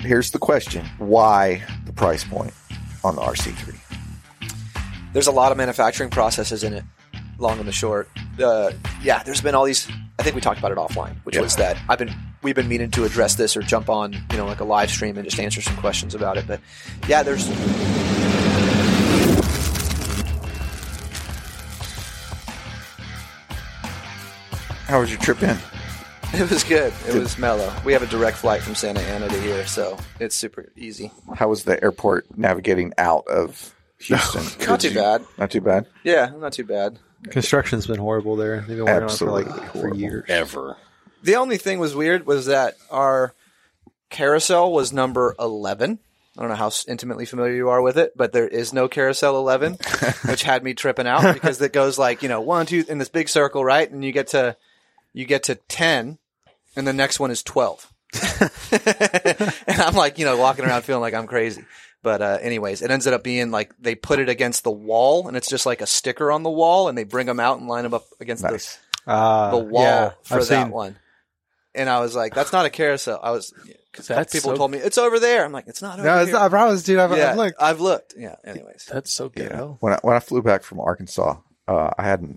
here's the question: why the price point on the RC3? There's a lot of manufacturing processes in it, long and the short. There's been all these. I think we talked about it offline, which was that we've been meaning to address this or jump on, like a live stream and just answer some questions about it. But yeah, there's. How was your trip in? It was good. It was mellow. We have a direct flight from Santa Ana to here, so it's super easy. How was the airport navigating out of Houston? Not too bad. Not too bad? Yeah, not too bad. Construction's been horrible there. They've been working Absolutely on it for years. Ever. The only thing was weird was that our carousel was number 11. I don't know how intimately familiar you are with it, but there is no carousel 11, which had me tripping out because it goes like, 1, 2 in this big circle, right? And you get to 10 and the next one is 12. And I'm like, walking around feeling like I'm crazy. But anyways, it ends up being like they put it against the wall and it's just like a sticker on the wall and they bring them out and line them up against the wall for that one. And I was like, that's not a carousel. Because people told me, it's over there. I'm like, it's not over there. No, it's not. I promise, dude. I've looked. I've looked. Yeah, anyways. That's so good. Yeah. When I flew back from Arkansas, I hadn't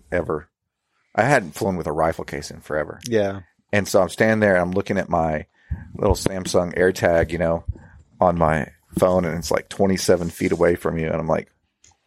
flown with a rifle case in forever. Yeah. And so I'm standing there and I'm looking at my little Samsung AirTag, on my phone, and it's like 27 feet away from you. And I'm like,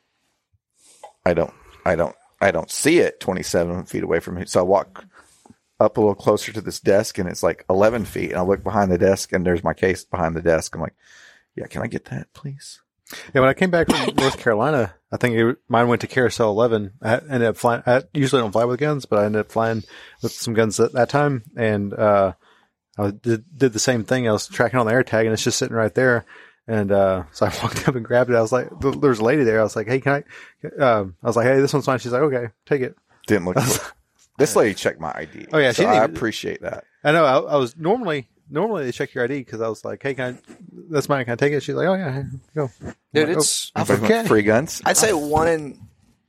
I don't see it 27 feet away from me. So I walk up a little closer to this desk and it's like 11 feet. And I look behind the desk and there's my case behind the desk. I'm like, yeah, can I get that, please? Yeah, when I came back from North Carolina, I think mine went to Carousel 11. I ended up flying. I usually don't fly with guns, but I ended up flying with some guns at that time. And I did the same thing. I was tracking on the AirTag, and it's just sitting right there. And so I walked up and grabbed it. I was like, there was a lady there. I was like, hey, can I? I was like, hey, this one's mine. She's like, okay, take it. Didn't look good. This lady checked my ID. Oh, yeah. So I appreciate that. I know. I was normally they check your ID because I was like, hey, that's mine. Can I take it? She's like, oh, yeah, go. Dude, like, it's Okay. Free guns? I'd say one in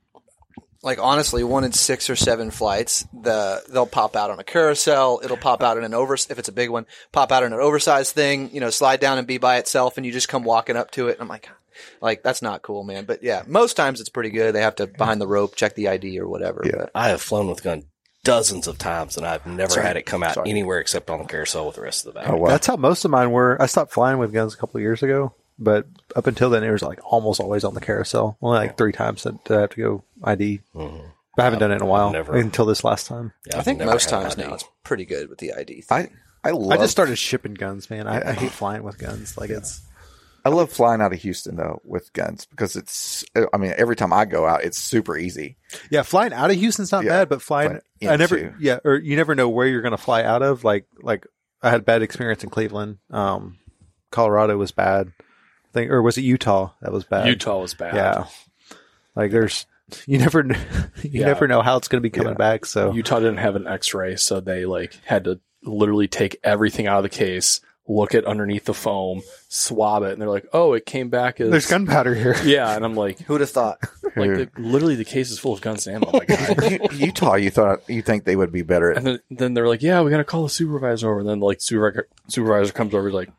6 or 7 flights, they'll pop out on a carousel. It'll pop out in if it's a big one, pop out in an oversized thing, slide down and be by itself, and you just come walking up to it. And I'm like, that's not cool, man. But yeah, most times it's pretty good. They have to behind the rope, check the ID or whatever. Yeah. But I have flown with gun dozens of times, and I've never had it come out anywhere except on the carousel with the rest of the bag. Oh, wow. That's how most of mine were. I stopped flying with guns a couple of years ago, but up until then, it was like almost always on the carousel. Only like 3 times that I have to go ID. Mm-hmm. But I haven't done it in a while until this last time. Yeah, I think most times now it's pretty good with the ID thing. I just started shipping guns, man. I hate flying with guns. I love flying out of Houston though with guns because every time I go out, it's super easy. Yeah, flying out of Houston's not bad, but flying or you never know where you're going to fly out of. Like I had a bad experience in Cleveland. Colorado was bad. Or was it Utah that was bad? Utah was bad. Yeah. Like you never know how it's going to be coming back. So Utah didn't have an X-ray, so they had to literally take everything out of the case, look at underneath the foam, swab it, and they're like, "Oh, it came back as there's gunpowder here." Yeah, and I'm like, who'd have thought? Literally, the case is full of guns and ammo. My guy. Utah, you think they would be better? And then they're like, "Yeah, we got to call the supervisor over." And then supervisor comes over, he's like,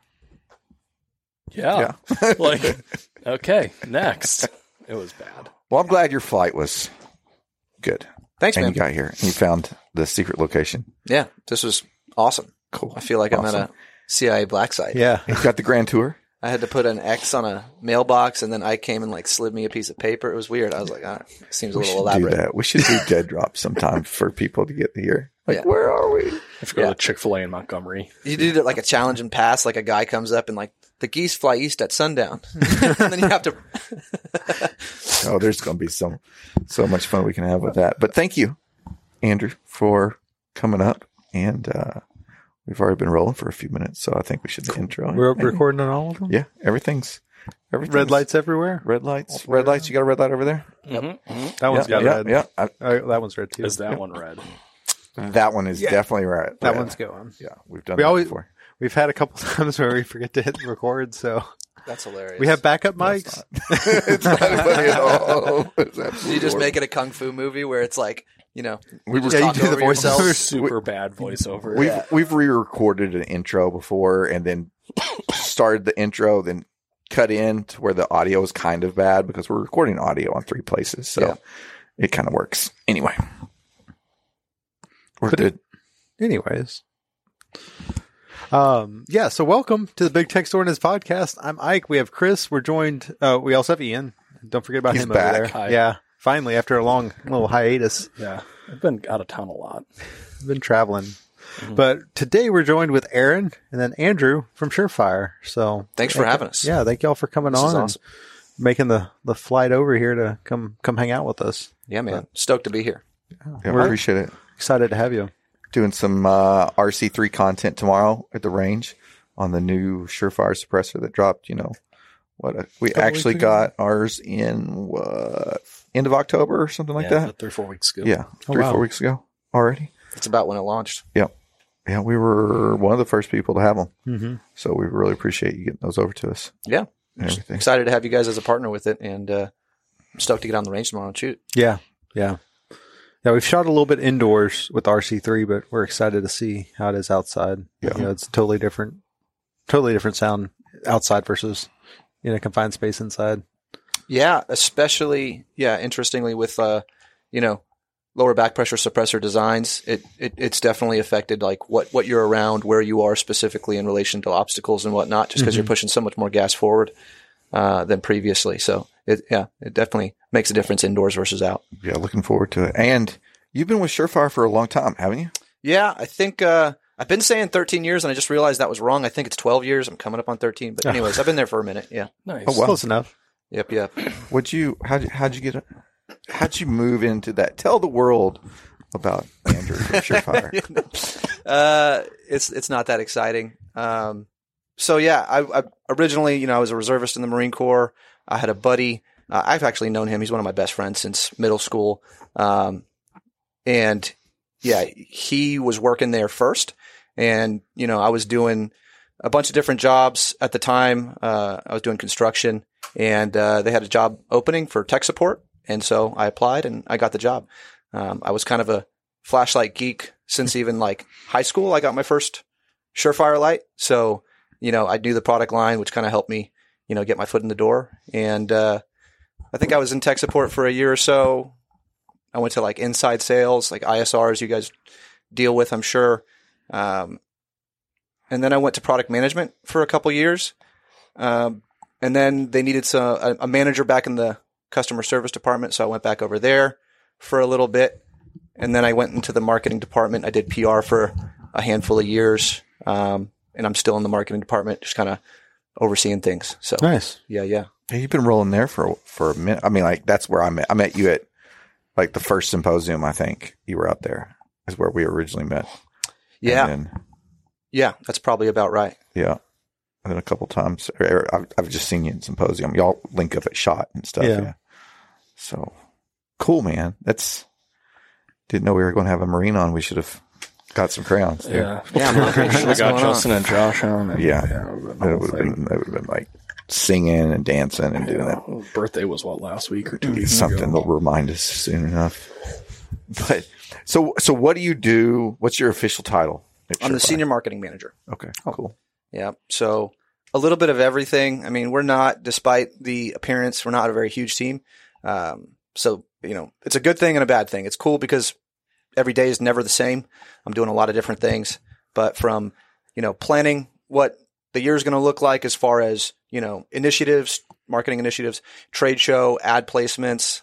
"Yeah. Okay, next." It was bad. Well, I'm glad your flight was good. Thanks, man. man. You got here and you found the secret location. Yeah, this was awesome. Cool. I feel like I'm at a CIA black site. Yeah. You got the grand tour? I had to put an X on a mailbox, and then I came and slid me a piece of paper. It was weird. I was like, seems a little elaborate. Do that. We should do dead drops sometime for people to get here. Where are we? I have to go to Chick-fil-A in Montgomery. You do it like a challenge and pass. Like a guy comes up and the geese fly east at sundown, and then you have to. Oh, there's going to be so much fun we can have with that. But thank you, Andrew, for coming up. And we've already been rolling for a few minutes, so I think we should intro. We're recording on all of them? Yeah, everything's red lights everywhere. Red lights. Red lights. You got a red light over there? Mm-hmm. Mm-hmm. That one's got red. Yeah. That one's red too. Is that one red? That one is definitely red. That one's going. Yeah, we've done that before. We've had a couple times where we forget to hit record, so that's hilarious. We have backup mics. It's not funny at all. You just make it a kung fu movie where it's we were talking over the voiceover. yourself. Super bad voiceover. We've re-recorded an intro before and then started the intro, then cut in to where the audio is kind of bad because we're recording audio on 3 places. So it kind of works. Anyway. We're good. Anyways. So welcome to the Big Tech Ordinance Podcast. I'm Ike. We have Chris. We're joined. We also have Ian. Don't forget about He's him back. over there. Hi. Yeah. Finally, after a long little hiatus. Yeah. I've been out of town a lot. Been traveling. But today we're joined with Aaron and then Andrew from Surefire. So Thanks for having us. Yeah, thank y'all for coming This on is and awesome. making the flight over here to come hang out with us. Yeah, man. Stoked to be here. Yeah, We're- I appreciate it. Excited to have you. Doing some RC3 content tomorrow at the range on the new Surefire suppressor that dropped, we Couple actually weeks ago? got ours in end of October or something like that. 3 or 4 weeks ago. Yeah. Oh, 3 or wow. 4 weeks ago already. It's about when it launched. Yeah, we were one of the first people to have them. Mm-hmm. So we really appreciate you getting those over to us. Yeah. And everything. Excited to have you guys as a partner with it, and I'm stoked to get on the range tomorrow and shoot. Yeah. We've shot a little bit indoors with RC3, but we're excited to see how it is outside. Yeah. It's totally different sound outside versus in a confined space inside. Yeah, especially interestingly with lower back pressure suppressor designs, it's definitely affected like what you're around, where you are specifically in relation to obstacles and whatnot, just because you're pushing so much more gas forward than previously. So it definitely makes a difference indoors versus out. Yeah, looking forward to it. And you've been with Surefire for a long time, haven't you? Yeah, I think I've been saying 13 years, and I just realized that was wrong. I think it's 12 years. I'm coming up on 13, but anyways, I've been there for a minute. Yeah. Nice. Oh, wow. Close enough. Yep. How'd you move into that? Tell the world about Andrew from Surefire. It's not that exciting. So yeah, I originally, I was a reservist in the Marine Corps. I had a buddy. I've actually known him. He's one of my best friends since middle school. And yeah, he was working there first. And, I was doing a bunch of different jobs at the time. I was doing construction, and they had a job opening for tech support. And so I applied and I got the job. I was kind of a flashlight geek since even like high school. I got my first Surefire light. So, I knew the product line, which kind of helped me, get my foot in the door. And I think I was in tech support for a year or so. I went to like inside sales, like ISRs you guys deal with, I'm sure. And then I went to product management for a couple years. And then they needed a manager back in the customer service department. So I went back over there for a little bit. And then I went into the marketing department. I did PR for a handful of years. And I'm still in the marketing department, just kind of overseeing things. So Nice. yeah. Yeah, you've been rolling there for a minute. I mean, like that's where I met you at like the first symposium. I think you were out there is where we originally met. Yeah. And then, Yeah. That's probably about right. yeah. And then a couple times, I've just seen you in symposium. Y'all link up at SHOT and stuff. Yeah. Yeah. So cool, man. Didn't know we were going to have a Marine on. We should have got some crayons. There. Yeah. I'm not Should have what's got going on? Justin and Josh on. And, Yeah. it It would have been like singing and dancing and doing that. His birthday was last week or 2 weeks Something ago? they'll remind us soon enough. But so what do you do? What's your official title? at I'm the Surefire? senior marketing manager. Okay, cool. Yeah. So a little bit of everything. I mean, we're not, despite the appearance, we're not a very huge team. So, it's a good thing and a bad thing. It's cool because every day is never the same. I'm doing a lot of different things, but from, planning what the year is going to look like as far as, initiatives, marketing initiatives, trade show, ad placements,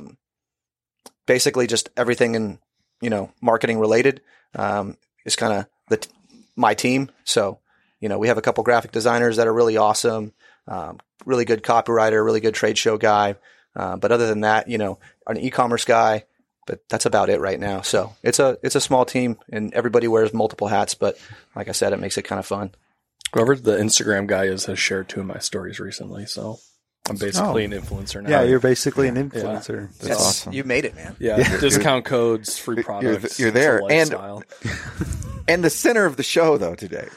basically just everything in, marketing related, is kind of my team. So, we have a couple graphic designers that are really awesome, really good copywriter, really good trade show guy. But other than that, an e-commerce guy, but that's about it right now. So it's a small team and everybody wears multiple hats, but like I said, it makes it kind of fun. Whoever the Instagram guy is has shared 2 of my stories recently, so I'm basically an influencer now. Yeah, you're basically an influencer. That's awesome. You made it, man. Yeah, discount codes, free products. you're there. It's a And- lifestyle. And the center of the show, though, today,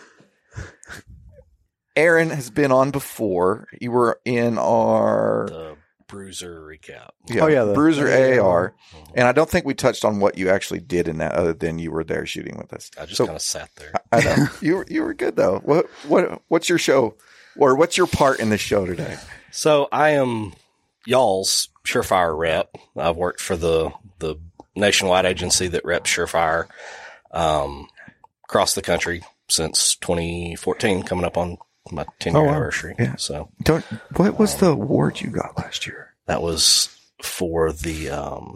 Aaron has been on before. You were in our The Bruiser recap. the Bruiser AR, and I don't think we touched on what you actually did in that, other than you were there shooting with us. I just So- kind of sat there. I know you were good though. What's your show Or what's your part in the show today? So I am y'all's Surefire rep. I've worked for the nationwide agency that reps Surefire across the country since 2014, coming up on my 10-year anniversary. Yeah. So What was the award you got last year? that was for the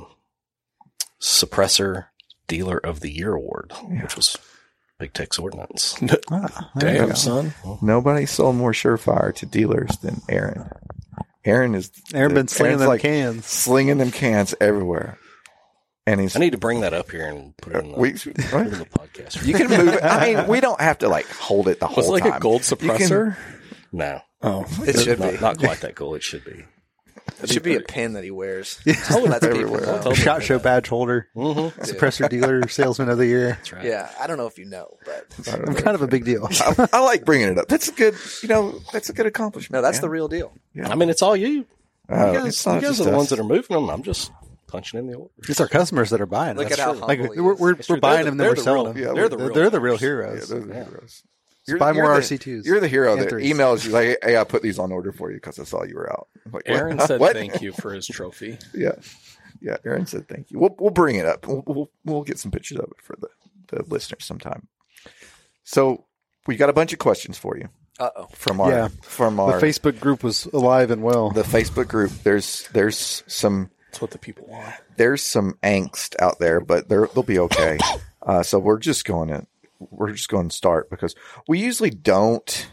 Suppressor Dealer of the Year Award, which was Big Tex Ordnance. Damn, son. Nobody sold more Surefire to dealers than Aaron. Aaron been slinging them cans. Slinging them cans everywhere. And he's I need to bring that up here and put it in the, put it in the podcast. you can move it. I mean, we don't have to like hold it the Was whole it like time. a gold suppressor? No. Oh, It should be. Not quite that cool. It should be. It should be a pin that he wears. Hold That's people everywhere. know. Shot show badge holder, Mm-hmm. suppressor dealer, salesman of the year. That's right. Yeah, I don't know if you know, but I'm kind of a big deal. I like bringing it up. That's a good, that's a good accomplishment. no, that's man. the real deal. I mean, it's all you. It's You not guys just are the us. ones that are moving them. I'm just punching in the order. It's our customers that are buying. Look That's at how true. humble Like he we're is. we're buying them, then They're we're the selling real- them. yeah, they're the real They're the real heroes. heroes. Yeah, those are the heroes. Buy more the- RC2s. You're the hero that and 3s. emails you like, "Hey, I put these on order for you because I saw you were out." I'm like, what? Aaron said What? thank you for his trophy. Yeah, yeah. Aaron said thank you. We'll bring it up. We'll get some pictures of it for the listeners sometime. So we got a bunch of questions for you from our Yeah. The Facebook group was alive and well. the Facebook group. There's some That's what the people want. angst out there, but they'll be okay. So we're just going to start because we usually don't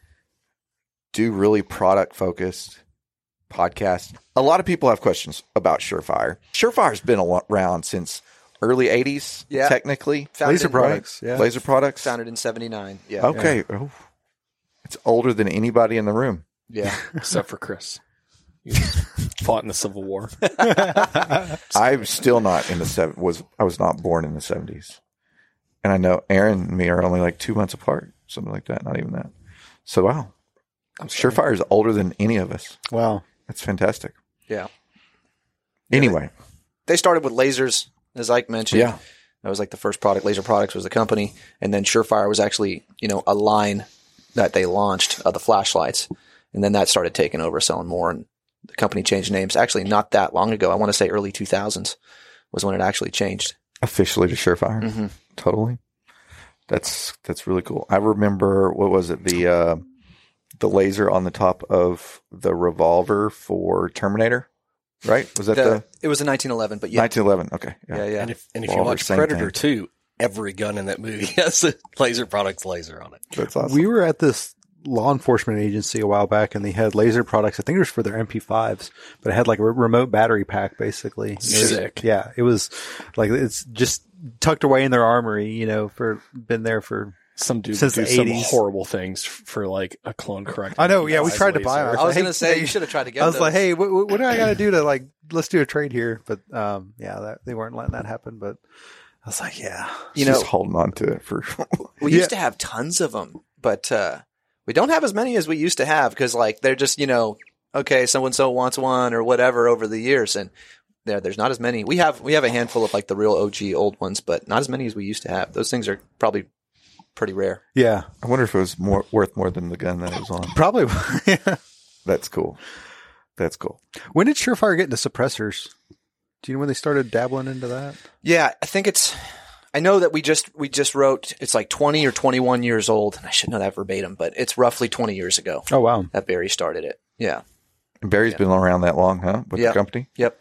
do really product focused podcasts. A lot of people have questions about Surefire. Surefire's been around since early 80s, Yeah. technically. Laser in- products. Yeah. Laser products. Founded in '79. Yeah. Okay. Oh, it's older than anybody in the room. Yeah. Except for Chris. He was fought in the Civil War. I'm still not in the I was not born in the 70s. And I know Aaron and me are only like 2 months apart, something like that. Not even that. So wow. Surefire is older than any of us. Wow. That's fantastic. Yeah. Anyway. They started with lasers, as Ike mentioned. Yeah. That was like the first product. Laser Products was the company. And then Surefire was actually, a line that they launched of the flashlights. And then that started taking over, selling more. And the company changed names actually not that long ago. I want to say early 2000s was when it actually changed. Officially to Surefire. Mm-hmm. Totally. That's really cool. I remember, what was it? The laser on the top of the revolver for Terminator, right? Was that It was in 1911, but yeah. 1911? Okay. Yeah. And if Well, you watch same Predator thing. 2, every gun in that movie has a Laser Products laser on it. That's awesome. We were at this law enforcement agency a while back, and they had laser products. I think it was for their MP5s, but it had like a remote battery pack, basically. Sick. Yeah, it was like it's just tucked away in their armory. Been there for. Some dude Since do the some 80s. horrible things for like a clone correct. I know. Yeah, we tried to buy them. I was Hey, going to say, hey, you should have tried to get I was those. like, hey, what do I got to do to let's do a trade here? But they weren't letting that happen. But I was like, yeah, just holding on to it for. We used to have tons of them, but we don't have as many as we used to have because, they're just, okay, so-and-so wants one or whatever over the years. And there's not as many. We have a handful of the real OG old ones, but not as many as we used to have. Those things are probably pretty rare. yeah, I wonder if it was worth more than the gun that it was on. probably. That's cool. That's cool. When did Surefire get into suppressors? Do you know when they started dabbling into that? Yeah, I think I know that we just wrote, it's like 20 or 21 years old. And I should know that verbatim, but it's roughly 20 years ago Oh wow, that Barry started it. Yeah. And Barry's been around that long, huh? With the company? Yep.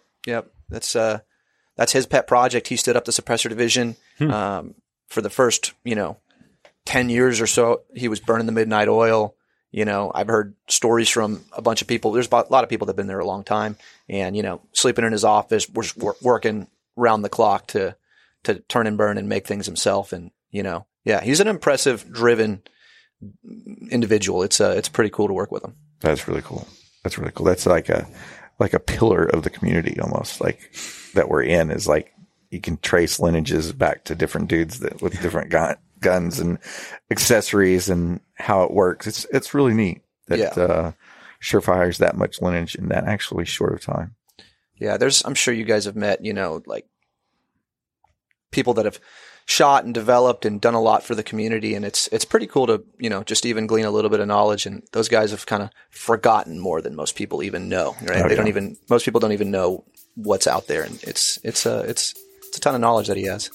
That's his pet project. He stood up the suppressor division for the first, 10 years or so. He was burning the midnight oil. I've heard stories from a bunch of people. There's a lot of people that have been there a long time, and sleeping in his office, working round the clock to turn and burn and make things himself. And he's an impressive, driven individual. It's pretty cool to work with him. That's really cool. That's really cool. That's like a pillar of the community almost, like that we're in, is like you can trace lineages back to different dudes with different guns and accessories and how it works. It's really neat that Surefire's that much lineage in that actually short of time. Yeah, I'm sure you guys have met, people that have, shot and developed and done a lot for the community. And it's pretty cool to, just even glean a little bit of knowledge. And those guys have kind of forgotten more than most people even know, right? Most people don't even know what's out there. And it's a ton of knowledge that he has.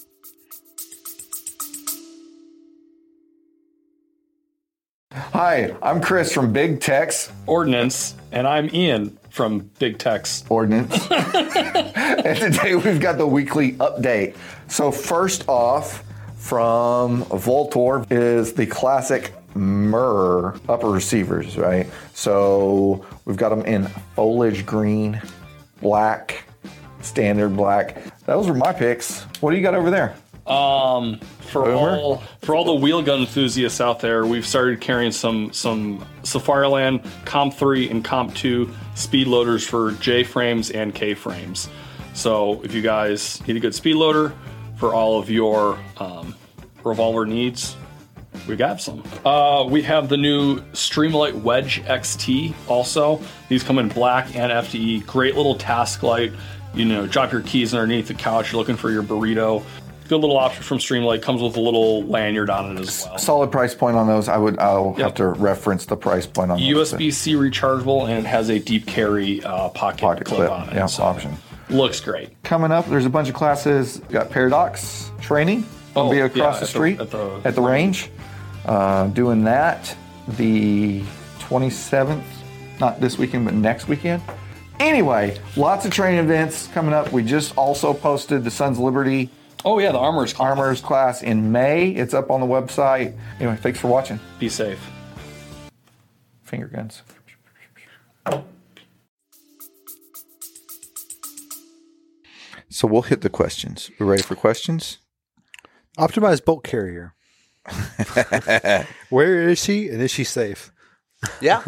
Hi, I'm Chris from Big Tex Ordnance, and I'm Ian from Big Tex Ordnance. And today we've got the weekly update. So first off, from Voltor is the classic Murr upper receivers, right? So we've got them in foliage green, black, standard black. Those were my picks. What do you got over there? For all the wheel gun enthusiasts out there, we've started carrying some Safariland Comp 3 and Comp 2 speed loaders for J frames and K frames. So if you guys need a good speed loader for all of your revolver needs, we got some. We have the new Streamlight Wedge XT also. These come in black and FDE. Great little task light. Drop your keys underneath the couch. You're looking for your burrito. Good little option from Streamlight. Comes with a little lanyard on it as well. Solid price point on those. I'll have to reference the price point on those. USB-C rechargeable, and it has a deep carry pocket clip on it. Yeah, option. Looks great. Coming up, there's a bunch of classes. We've got Paradox training. I'll be across the street at the range. Doing that the 27th. Not this weekend, but next weekend. Anyway, lots of training events coming up. We just also posted the Sons of Liberty. Oh, yeah, the Armorers class in May. It's up on the website. Anyway, thanks for watching. Be safe. Finger guns. So we'll hit the questions. We ready for questions? Optimized bolt carrier. Where is she, and is she safe? Yeah.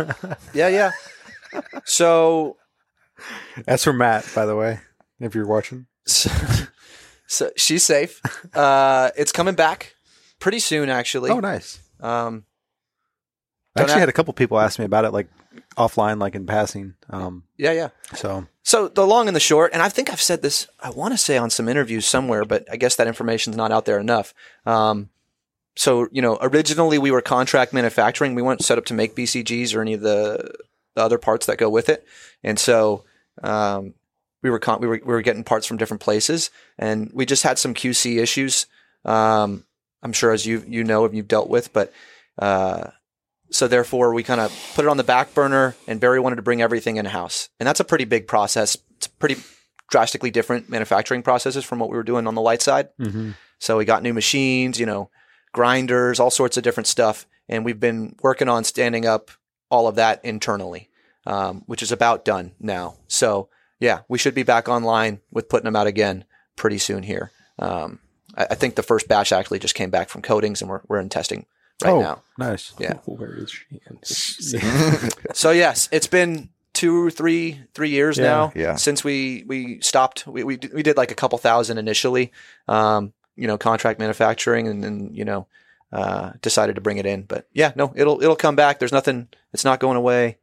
So that's for Matt, by the way, if you're watching. So she's safe. It's coming back pretty soon, actually. Oh, nice. I actually had a couple people ask me about it, like offline, like in passing. Yeah. So the long and the short, and I think I've said this, I want to say on some interviews somewhere, but I guess that information's not out there enough. So, originally we were contract manufacturing. We weren't set up to make BCGs or any of the other parts that go with it. And so, we were getting parts from different places, and we just had some QC issues. I'm sure as if you've dealt with, but so therefore we kind of put it on the back burner, and Barry wanted to bring everything in house, and that's a pretty big process. It's pretty drastically different manufacturing processes from what we were doing on the light side. Mm-hmm. So we got new machines, grinders, all sorts of different stuff, and we've been working on standing up all of that internally, which is about done now. So. Yeah, we should be back online with putting them out again pretty soon here. I think the first batch actually just came back from coatings, and we're in testing right now. Nice. Yeah. Where is she? So yes, it's been 2 or 3 years now since we stopped. We did like a couple thousand initially, contract manufacturing, and then decided to bring it in. But yeah, no, it'll come back. There's nothing. It's not going away.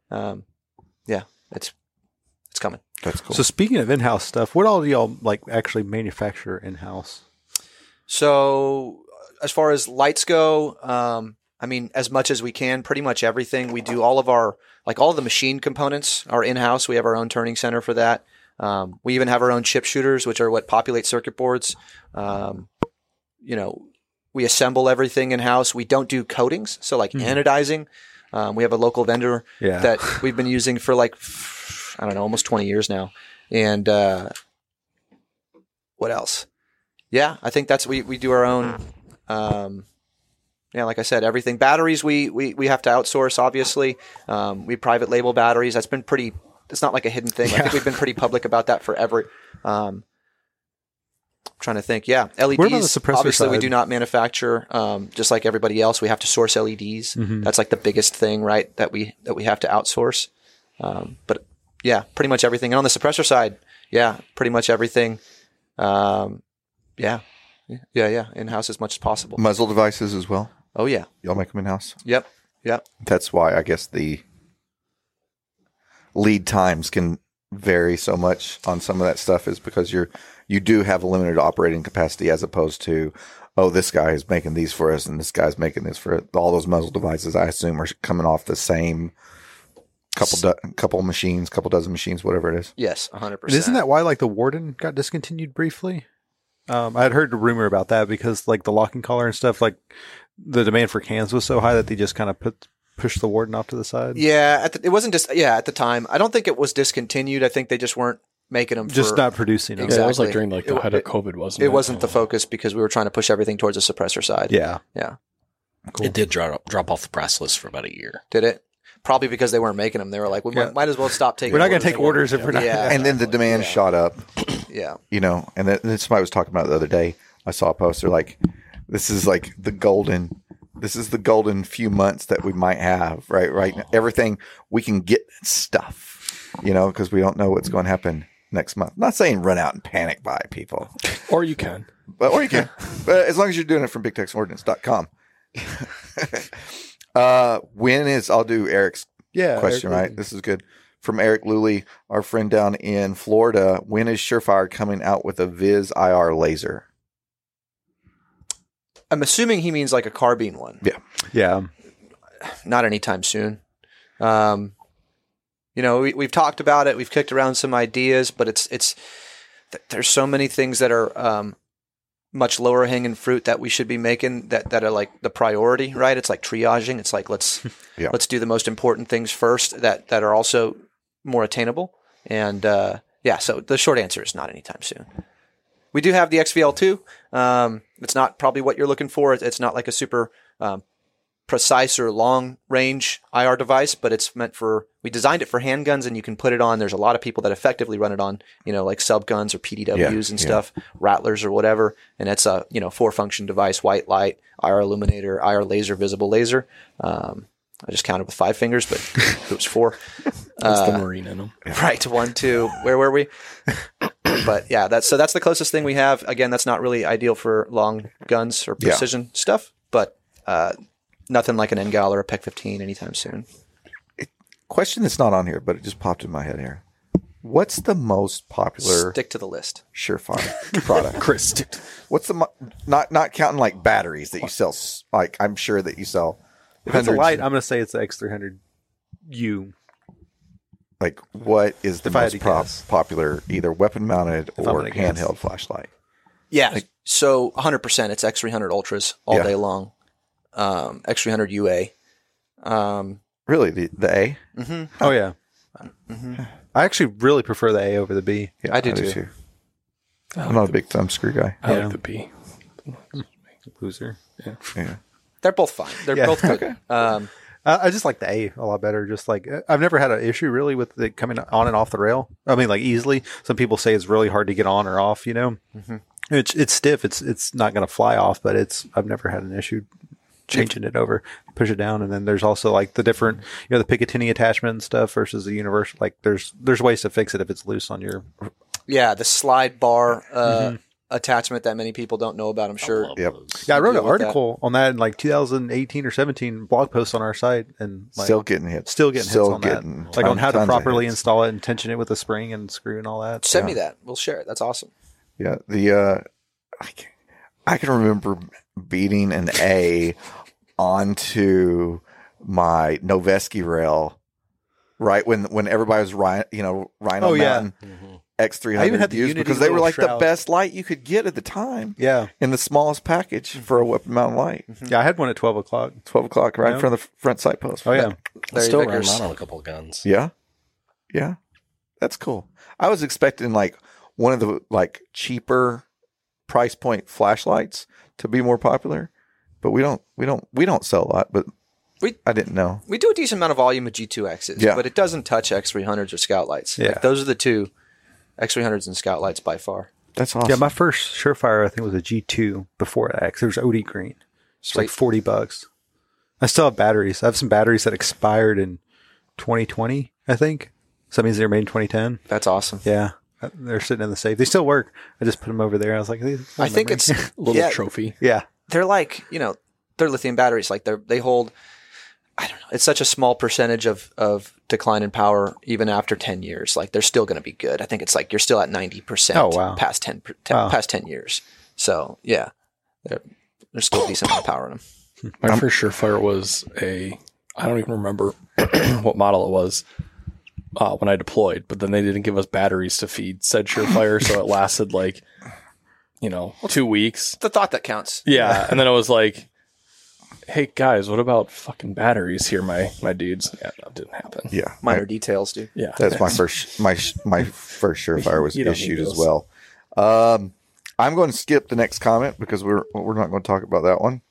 It's coming. That's cool. So speaking of in-house stuff, what all do y'all actually manufacture in-house? So as far as lights go, as much as we can, pretty much everything. We do all of the machine components are in-house. We have our own turning center for that. We even have our own chip shooters, which are what populate circuit boards. We assemble everything in-house. We don't do coatings. So anodizing, we have a local vendor that we've been using for almost 20 years now. And what else? Yeah, I think that's we do our own. Like I said, everything. Batteries we have to outsource. Obviously, we private label batteries. That's been pretty. It's not like a hidden thing. I think we've been pretty public about that forever. Trying to think. Yeah, LEDs. What about the suppressor obviously, side? we do not manufacture. Just like everybody else, we have to source LEDs. Mm-hmm. That's the biggest thing, right? That we have to outsource. But yeah, pretty much everything. And on the suppressor side, pretty much everything. In-house as much as possible. Muzzle devices as well. Oh yeah, Y'all make them in-house? Yep. That's why I guess the lead times can vary so much on some of that stuff, is because you're you do have a limited operating capacity as opposed to, oh, this guy is making these for us and this guy's making this for all those muzzle devices. I assume are coming off the same couple machines, couple dozen machines, whatever it is. Yes, 100%. And isn't that why like the Warden got discontinued briefly? I had heard a rumor about that because like the locking collar and stuff, like the demand for cans was so high that they just kind of pushed the Warden off to the side. Yeah, it wasn't just at the time. I don't think it was discontinued. I think they just weren't making them. Just not producing them. Exactly. Yeah, it was like during like the height of COVID, wasn't it? It wasn't the focus because we were trying to push everything towards the suppressor side. Yeah. Yeah. Cool. It did drop off the price list for about a year. Did it? Probably because they weren't making them. They were like, we might as well stop taking. We're not going to take orders if we're not. Yeah. And then the demand shot up, Yeah. and then somebody was talking about it the other day. I saw a poster like, this is the golden few months that we might have, right now. Everything we can get stuff, because we don't know what's going to happen next month. I'm not saying run out and panic buy people, Or you can. or you can, but as long as you're doing it from BigTexAndOrdnance.com. I'll do Eric's question, Eric, right? This is good. From Eric Luley, our friend down in Florida. When is Surefire coming out with a Viz IR laser? I'm assuming he means like a carbine one. Yeah. Not anytime soon. We've talked about it. We've kicked around some ideas, but there's so many things that are much lower hanging fruit that we should be making that are like the priority, right? It's like triaging. It's like let's do the most important things first that are also more attainable. And so the short answer is not anytime soon. We do have the XVL2. It's not probably what you're looking for. It's not like a super precise or long range IR device, but it's meant for, we designed it for handguns and you can put it on. There's a lot of people that effectively run it on, like sub guns or PDWs and stuff, rattlers or whatever. And it's a, 4-function device, white light, IR illuminator, IR laser, visible laser. I just counted with 5 fingers, but it was 4. That's the Marine in them. Right. 1, 2. Where were we? But yeah, that's the closest thing we have. Again, that's not really ideal for long guns or precision stuff, but nothing like an NGAL or a PEC-15 anytime soon. Question that's not on here, but it just popped in my head here. What's the most popular Stick to the list. Surefire product? Chris, What's the not counting like batteries that you sell? Like I'm sure that you sell. If it's a light, I'm going to say it's the X300U. Like, what is the If I had most to guess. popular, either weapon mounted I'm or gonna guess. handheld flashlight? Yeah. So 100%, it's X300 Ultras all day long. X300 UA. Really, the A? Oh, yeah. I actually really prefer the A over the B. Yeah, I do too. I'm not a big thumb screw guy. I Yeah. like the B. Loser. Yeah. They're both fine. They're both good. I just like the A a lot better. Just like I've never had an issue really with it coming on and off the rail. I mean, like easily. Some people say it's really hard to get on or off. It's stiff. It's not going to fly off, but I've never had an issue changing it over, push it down, and then there's also like the different, the Picatinny attachment and stuff versus the universal. Like there's ways to fix it if it's loose on your. Yeah, the slide bar attachment that many people don't know about, I'm sure. Yep. Yeah, I wrote an deal with that. article on that in like 2018 or 17 blog post on our site, and like, Still getting hits. still getting hits on getting that. Like on how to tons of properly hits. install it and tension it with a spring and screw and all that. Send me that. We'll share it. That's awesome. Yeah. I can remember beating an A onto my Noveski rail right when everybody was Rhino Oh, yeah. Mountain X300 I even had the used Unity because they were little like the shroud. best light you could get at the time Yeah. in the smallest package for a weapon mounted light. Yeah, I had one at 12 o'clock. 12 o'clock right Yeah. in front of the front sight post. Oh, yeah. Larry Still running Vickers. mine on a couple of guns. Yeah. Yeah. That's cool. I was expecting like one of the like cheaper price point flashlights to be more popular, but we don't sell a lot, but I didn't know. We do a decent amount of volume with G2Xs, Yeah. but it doesn't touch X300s or Scout Lights. Yeah. Like, those are the two X300s and Scout Lights by far. That's awesome. Yeah, my first Surefire, I think, was a G2 before X. It was OD green. It's like Sweet. $40. I still have batteries. I have some batteries that expired in 2020, I think. So that means they were made in 2010. That's awesome. Yeah. They're sitting in the safe. They still work. I just put them over there. I was like, these I think it's Little yeah, trophy. yeah. they're like, they're lithium batteries. Like they hold, I don't know. It's such a small percentage of decline in power even after 10 years. Like they're still going to be good. I think it's like you're still at 90% Oh, wow. past 10 years. So yeah, there's still a decent amount of power in them. My first Surefire was I don't even remember what model it was when I deployed, but then they didn't give us batteries to feed said Surefire, so it lasted 2 weeks. The thought that counts. Yeah, and then I was like, hey guys, what about fucking batteries here, my dudes? Yeah, no, it didn't happen. Yeah, Minor details, dude. Yeah, that's my first Surefire was You don't issued need as those. well. I'm going to skip the next comment because we're not going to talk about that one.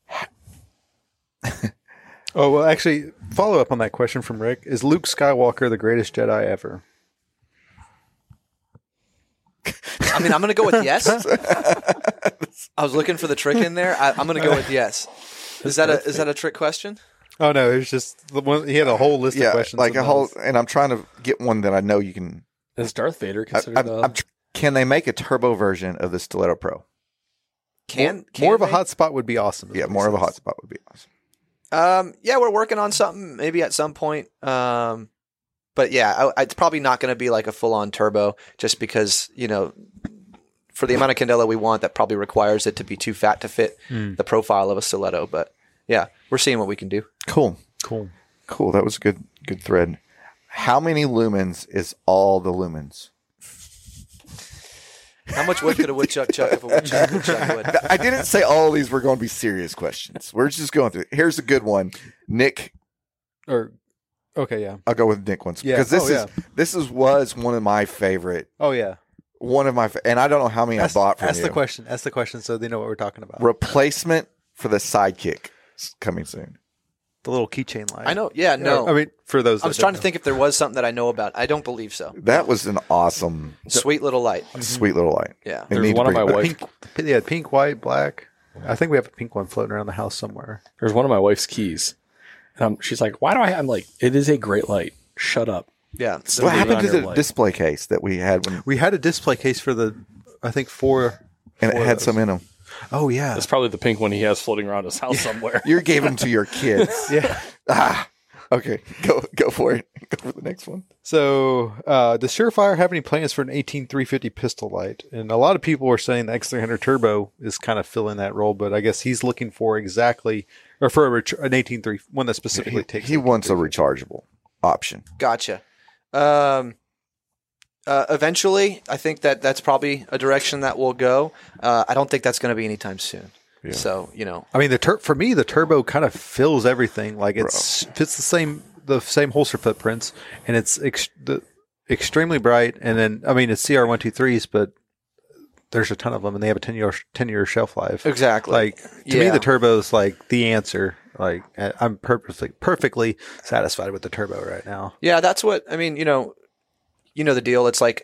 Oh, well, actually, follow up on that question from Rick. Is Luke Skywalker the greatest Jedi ever? I mean, I'm going to go with yes. I was looking for the trick in there. I'm going to go with yes. Is that a trick question? Oh, no, it was just the one. He had a whole list of Yeah, questions. like a on whole, those. and I'm trying to get one that I know you can. is Darth Vader considered Can they make a turbo version of the Stiletto Pro? More of a they? hotspot would be awesome. is Yeah, what he more of a says. hotspot would be awesome. Yeah, we're working on something maybe at some point. But yeah, it's probably not going to be like a full on turbo just because, for the amount of candela we want, that probably requires it to be too fat to fit the profile of a stiletto. But yeah, we're seeing what we can do. Cool. That was a good thread. How many lumens is all the lumens? How much wood could a woodchuck chuck if a woodchuck could chuck wood? I didn't say all of these were going to be serious questions. We're just going through. Here's a good one. Nick, Okay, yeah. I'll go with Nick once Yeah. because this was one of my favorite. Oh, yeah. And I don't know how many I bought from Ask you. the question. Ask the question so they know what we're talking about. Replacement for the Sidekick coming soon. The little keychain light. I know. Yeah, no. I mean, for those. I was trying to think if there was something that I know about. I don't believe so. That was an awesome, Sweet little light. sweet little light. Yeah. They There's need to one of bring my it back. wife. Pink, pink, white, black. I think we have a pink one floating around the house somewhere. There's one of my wife's keys, and she's like, "Why do I?" I'm like, "It is a great light. Shut up." Yeah. So What leave it happened on to your the light. display case that we had when, We had a display case for the, I think, four. and it four had of those. some in them? Oh, yeah. That's probably the pink one he has floating around his house somewhere. You gave them to your kids. Yeah. Okay, go for it. Go for the next one. So, does Surefire have any plans for an 18350 pistol light? And a lot of people are saying the X300 Turbo is kind of filling that role, but I guess he's looking for an 183, one that specifically takes. He wants a rechargeable option. Gotcha. Eventually, I think that's probably a direction that we'll go. I don't think that's going to be anytime soon. Yeah. So, I mean, for me, the Turbo kind of fills everything. Like fits the same holster footprints, and it's extremely bright. And then, I mean, it's CR123s, but there's a ton of them, and they have a 10-year shelf life. exactly. Like to me, Yeah. the Turbo is like the answer. Like I'm perfectly satisfied with the Turbo right now. Yeah, that's what I mean. You know the deal. It's like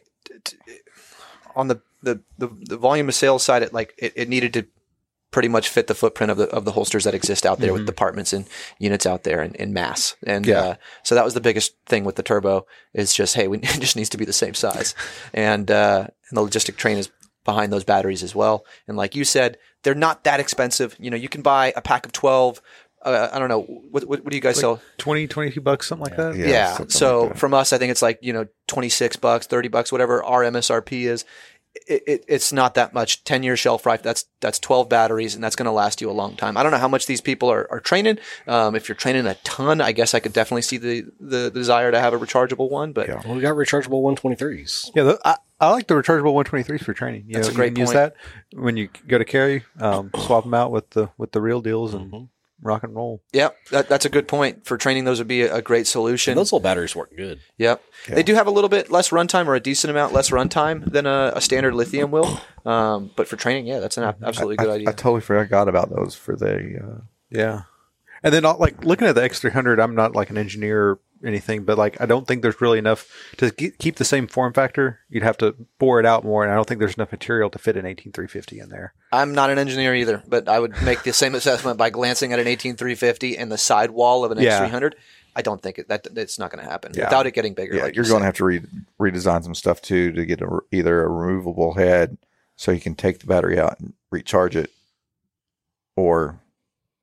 on the volume of sales side, it needed to pretty much fit the footprint of the holsters that exist out there with departments and units out there in mass. And so that was the biggest thing with the Turbo is just, hey, it just needs to be the same size. And the logistic train is behind those batteries as well. And like you said, they're not that expensive. You can buy a pack of 12. I don't know. What do you guys sell? 22 bucks, something like that. Yeah. something So like that. from us, I think it's like, $26, $30, whatever our MSRP is. It's not that much. 10-year shelf life. That's 12 batteries, and that's going to last you a long time. I don't know how much these people are training. If you're training a ton, I guess I could definitely see the desire to have a rechargeable one. But Yeah. Well, we got rechargeable 123s. Yeah, I like the rechargeable 123s for training. That's a You great can use point. that when you go to carry. Swap them out with the real deals and rock and roll. yeah, that's a good point. For training, those would be a great solution. And those little batteries work good. Yep. They do have a little bit less runtime or a decent amount less runtime than a standard lithium will. But for training, yeah, that's an absolutely good idea. I totally forgot about those for the. Yeah. And then like looking at the X300, I'm not like an engineer or anything, but like I don't think there's really enough to keep the same form factor. You'd have to bore it out more, and I don't think there's enough material to fit an 18350 in there. I'm not an engineer either, but I would make the same assessment by glancing at an 18350 and the sidewall of an Yeah. X300. I don't think it's not going to happen Yeah. without it getting bigger. Yeah, like you're you going to said. have to redesign some stuff too to get either a removable head so you can take the battery out and recharge it, or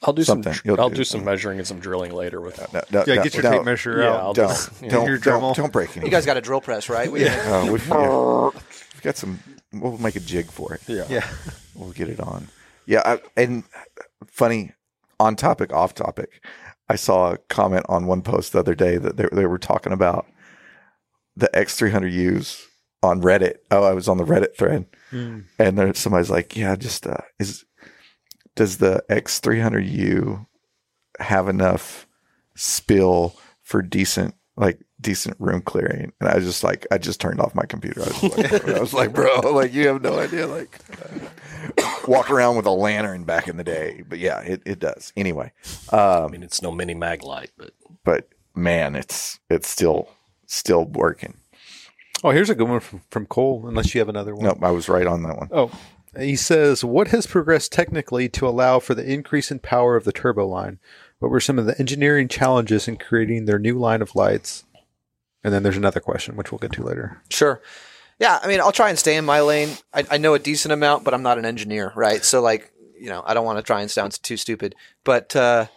I'll do something. I'll do some measuring and some drilling later with that. No, Get your tape measure Yeah, out. I'll Don't just- Your break anything. You guys got a drill press, right? We, We've got some. We'll make a jig for it. Yeah. We'll get it on. Yeah, and funny, on topic, off topic. I saw a comment on one post the other day that they were talking about the X300Us on Reddit. Oh, I was on the Reddit thread, and there somebody's like, "Yeah, just does the X300U have enough spill for decent room clearing?" And I was just like, I just turned off my computer. I was like, bro, like you have no idea. Like, walk around with a lantern back in the day, but yeah, it does. Anyway, I mean, it's no mini mag light, but man, it's still working. Oh, here's a good one from Cole, unless you have another one. No, I was right on that one. Oh, he says, what has progressed technically to allow for the increase in power of the turbo line? What were some of the engineering challenges in creating their new line of lights? And then there's another question, which we'll get to later. Sure. Yeah, I mean, I'll try and stay in my lane. I know a decent amount, but I'm not an engineer, right? So, like, you know, I don't want to try and sound too stupid. But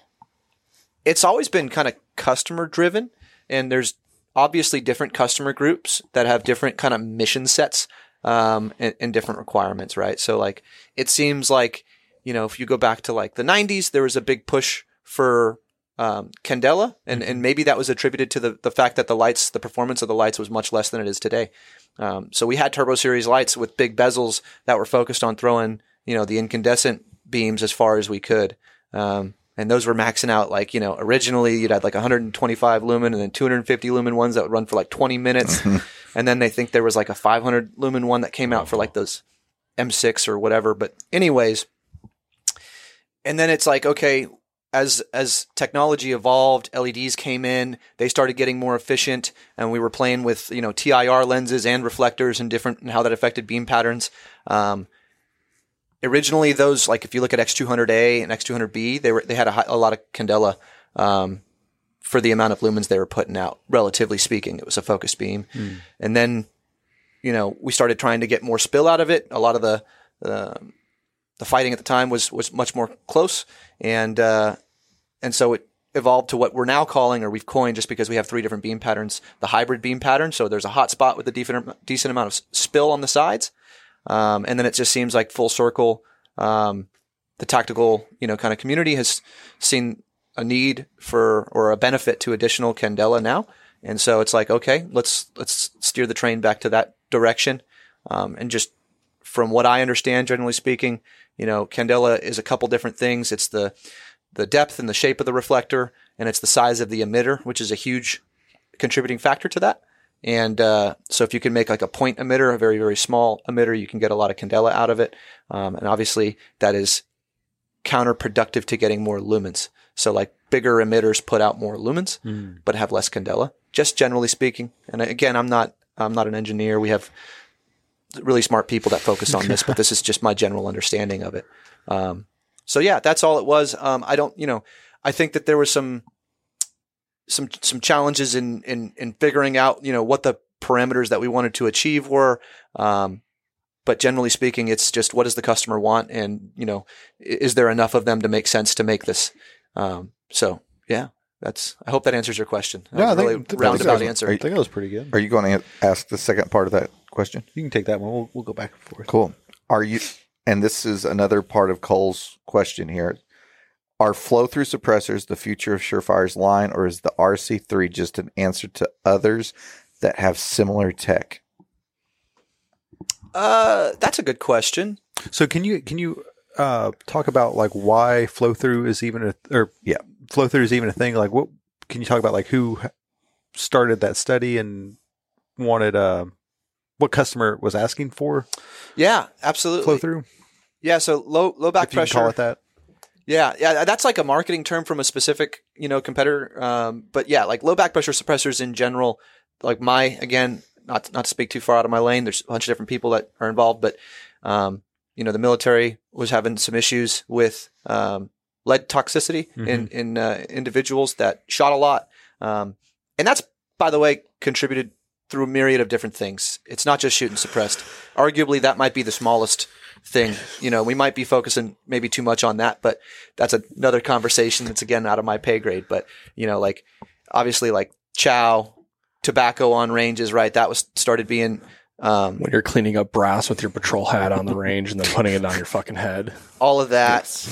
it's always been kind of customer driven, and there's obviously different customer groups that have different kind of mission sets and different requirements, right? So, like, it seems like, you know, if you go back to like the 90s, there was a big push for candela, and maybe that was attributed to the fact that the performance of the lights was much less than it is today. So we had Turbo Series lights with big bezels that were focused on throwing, you know, the incandescent beams as far as we could. And those were maxing out, like, you know, originally you'd had like 125 lumen and then 250 lumen ones that would run for like 20 minutes. And then they think there was like a 500 lumen one that came out for like those M6 or whatever. But anyways, and then it's like, okay, as technology evolved, LEDs came in, they started getting more efficient, and we were playing with, you know, TIR lenses and reflectors and how that affected beam patterns. Originally, those, like if you look at X200A and X200B, they had a lot of candela for the amount of lumens they were putting out. Relatively speaking, it was a focused beam, and then, you know, we started trying to get more spill out of it. A lot of the fighting at the time was much more close, and so it evolved to what we're now calling, or we've coined just because we have 3 different beam patterns, the hybrid beam pattern. So there's a hot spot with a decent amount of spill on the sides. And then it just seems like full circle. The tactical, you know, kind of community has seen a need for, or a benefit to additional candela now. And so it's like, okay, let's steer the train back to that direction. And just from what I understand, generally speaking, you know, candela is a couple different things. It's the depth and the shape of the reflector, and it's the size of the emitter, which is a huge contributing factor to that. And so if you can make like a point emitter, a very, very small emitter, you can get a lot of candela out of it. And obviously that is counterproductive to getting more lumens. So like bigger emitters put out more lumens, but have less candela, just generally speaking. And again, I'm not an engineer. We have really smart people that focus on this, but this is just my general understanding of it. So yeah, that's all it was. I think that there was some challenges in figuring out, you know, what the parameters that we wanted to achieve were. But generally speaking, it's just, what does the customer want? And, you know, is there enough of them to make sense to make this? So yeah, I hope that answers your question. Yeah, I think really roundabout answer. I think that was pretty good. Are you going to ask the second part of that question? You can take that one. We'll go back and forth. Cool. And this is another part of Cole's question here. Are flow-through suppressors the future of Surefire's line, or is the RC3 just an answer to others that have similar tech? That's a good question. So can you talk about like why flow-through is even flow-through is even a thing? Like, what can you talk about? Like, who started that study and wanted what customer was asking for? Yeah, absolutely. Flow-through. Yeah, so low back if you pressure. can call it that. Yeah, that's like a marketing term from a specific, you know, competitor. But yeah, like low back pressure suppressors in general, like not to speak too far out of my lane. There's a bunch of different people that are involved, but, you know, the military was having some issues with, lead toxicity in individuals that shot a lot. And that's, by the way, contributed through a myriad of different things. It's not just shoot and suppressed. Arguably, that might be the smallest thing. We might be focusing maybe too much on that, but that's another conversation that's again out of my pay grade. But like obviously like chow, tobacco on ranges, right? That was started being when you're cleaning up brass with your patrol hat on the range and then putting it on your fucking head. all of that.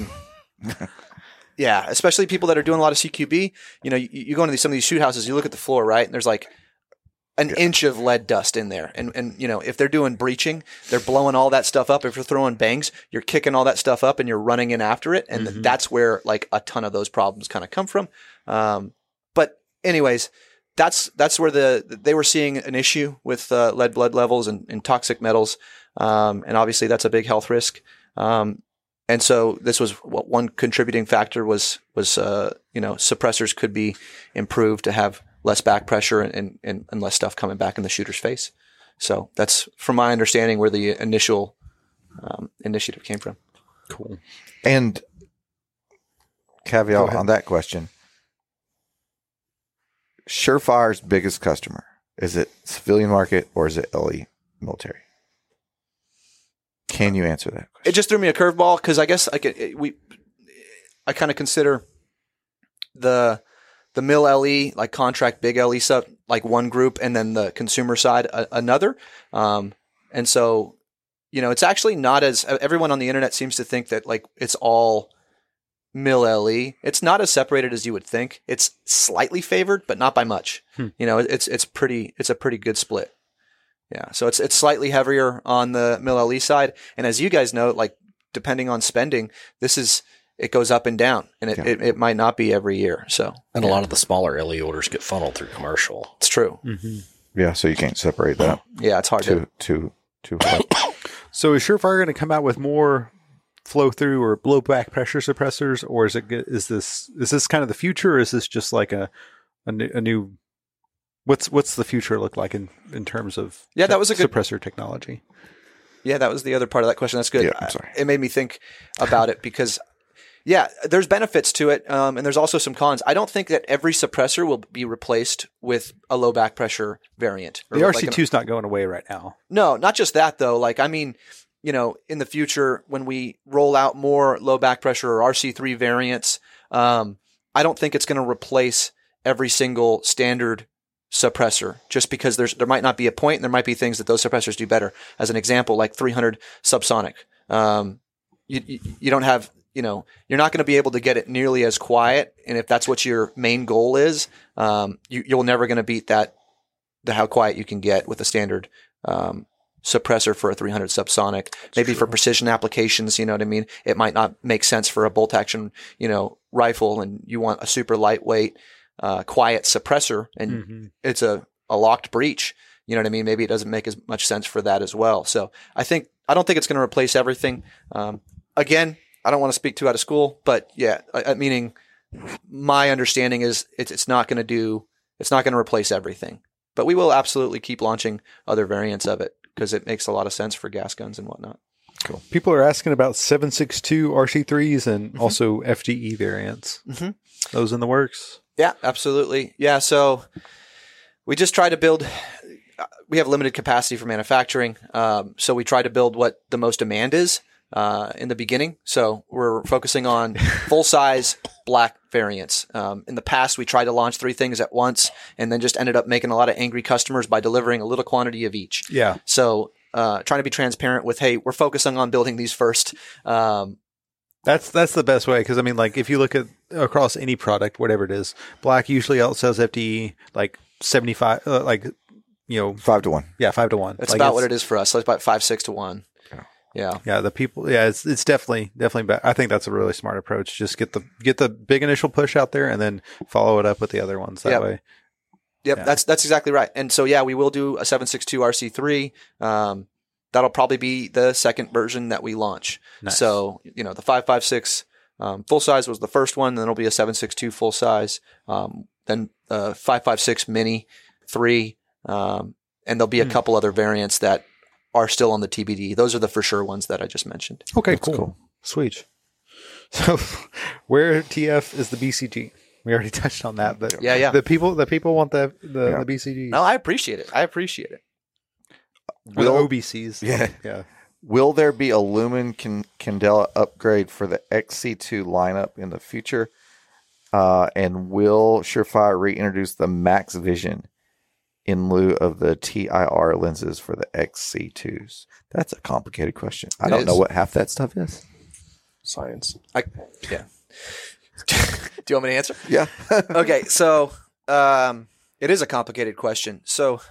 Yeah, especially people that are doing a lot of CQB. You go into some of these shoot houses, you look at the floor, right? And there's like an inch of lead dust in there. And if they're doing breaching, they're blowing all that stuff up. If you're throwing bangs, you're kicking all that stuff up and you're running in after it. And that's where like a ton of those problems kind of come from. But anyways, that's where they were seeing an issue with lead blood levels and toxic metals. And obviously that's a big health risk. And so this was one contributing factor was suppressors could be improved to have less back pressure and less stuff coming back in the shooter's face. So that's, from my understanding, where the initial initiative came from. Cool. And caveat on that question. Surefire's biggest customer, is it civilian market or is it LE military? Can you answer that question? It just threw me a curveball because I guess I kind of consider the mill LE, like contract big LE stuff, like one group, and then the consumer side another. And so, it's actually not as everyone on the internet seems to think that like it's all mill LE. It's not as separated as you would think. It's slightly favored, but not by much. It's a pretty good split. Yeah, so it's slightly heavier on the mill LE side, and as you guys know, like depending on spending, it goes up and down, and it might not be every year. So, and a lot of the smaller LE orders get funneled through commercial. It's true. Mm-hmm. Yeah, so you can't separate that. Yeah, it's hard too hard. So is Surefire going to come out with more flow through or blow back pressure suppressors, or is this kind of the future, or is this just like a new? What's the future look like in terms of that was a good suppressor technology? Yeah, that was the other part of that question. That's good. Yeah, I'm sorry. It made me think about it because, there's benefits to it, and there's also some cons. I don't think that every suppressor will be replaced with a low back pressure variant. The RC2 is not going away right now. No, not just that though. Like, I mean, in the future when we roll out more low back pressure or RC3 variants, I don't think it's going to replace every single standard suppressor just because there might not be a point and there might be things that those suppressors do better. As an example, like 300 subsonic. You don't have, you're not going to be able to get it nearly as quiet. And if that's what your main goal is, you're never going to beat how quiet you can get with a standard, suppressor for a 300 subsonic. Maybe for precision applications, you know what I mean? It might not make sense for a bolt action, rifle, and you want a super lightweight, quiet suppressor, and it's a locked breech. You know what I mean? Maybe it doesn't make as much sense for that as well. So I don't think it's going to replace everything. Again, I don't want to speak too out of school, but yeah, meaning my understanding is it's not going to replace everything, but we will absolutely keep launching other variants of it because it makes a lot of sense for gas guns and whatnot. Cool. People are asking about 7.62 RC3s and also FDE variants. Mm-hmm. Those in the works? Yeah, absolutely. Yeah, so we just try to build. We have limited capacity for manufacturing, so we try to build what the most demand is in the beginning. So we're focusing on full-size black variants. In the past, we tried to launch 3 things at once and then just ended up making a lot of angry customers by delivering a little quantity of each. Yeah. So trying to be transparent with, hey, we're focusing on building these first. That's the best way, because I mean, like if you look at across any product, whatever it is, black usually outsells FDE like 75, 5 to 1. Yeah, 5 to 1. That's about what it is for us. So it's about 5-6 to 1. Yeah. Yeah. The people. Yeah. It's definitely better. I think that's a really smart approach. Just get the big initial push out there and then follow it up with the other ones that way. Yep. Yeah. That's exactly right. And so, we will do a 7.62 RC3. That'll probably be the second version that we launch. Nice. So, the 5.56 full size was the first one. Then it'll be a 7.62 full size. Then 5.56 mini 3. And there'll be a couple other variants that are still on the TBD. Those are the for sure ones that I just mentioned. Okay, cool. Sweet. So where TF is the BCG? We already touched on that, but the people want the BCG. No, I appreciate it. Or the OBCs. Yeah. Yeah. will there be a Lumen Candela upgrade for the XC2 lineup in the future? And will Surefire reintroduce the Max Vision in lieu of the TIR lenses for the XC2s? That's a complicated question. I don't know what half that stuff is. Science. Yeah. Do you want me to answer? Yeah. Okay, so it is a complicated question. So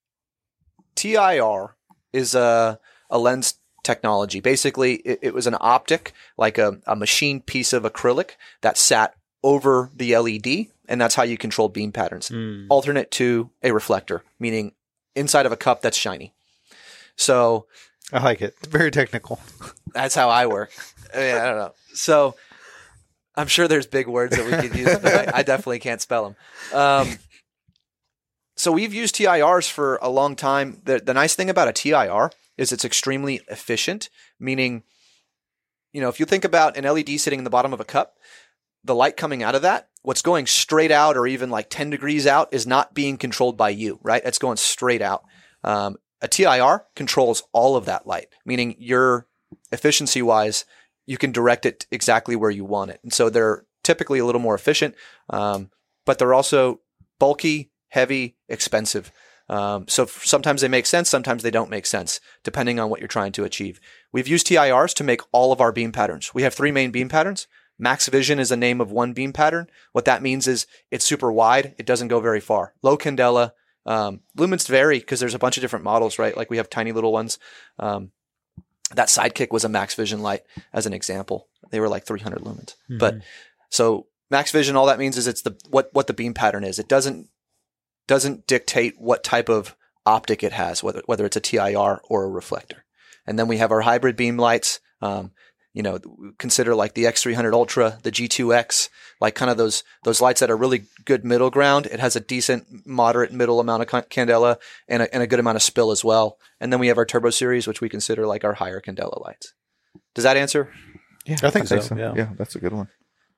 TIR is a lens technology. Basically, it was an optic, like a machined piece of acrylic that sat over the LED, and that's how you control beam patterns. Alternate to a reflector, meaning inside of a cup that's shiny. So I like it. Very technical. that's how I work. I mean, I don't know. So I'm sure there's big words that we could use, but I definitely can't spell them. So we've used TIRs for a long time. The nice thing about a TIR is it's extremely efficient, meaning, if you think about an LED sitting in the bottom of a cup, the light coming out of that, what's going straight out or even like 10 degrees out is not being controlled by you, right? It's going straight out. A TIR controls all of that light, meaning your efficiency-wise, you can direct it exactly where you want it. And so they're typically a little more efficient, but they're also bulky, heavy, expensive. So sometimes they make sense, sometimes they don't make sense, depending on what you're trying to achieve. We've used TIRs to make all of our beam patterns. We have 3 main beam patterns. Max Vision is the name of one beam pattern. What that means is it's super wide. It doesn't go very far. Low candela. Lumens vary because there's a bunch of different models, right? Like we have tiny little ones. That Sidekick was a Max Vision light as an example. They were like 300 lumens. Mm-hmm. But so Max Vision, all that means is it's what the beam pattern is. It doesn't dictate what type of optic it has, whether it's a TIR or a reflector. And then we have our hybrid beam lights. Consider like the X300 Ultra, the G2X, like kind of those lights that are really good middle ground. It has a decent, moderate, middle amount of candela and a good amount of spill as well. And then we have our Turbo Series, which we consider like our higher candela lights. Does that answer? Yeah, I think so. Yeah, that's a good one.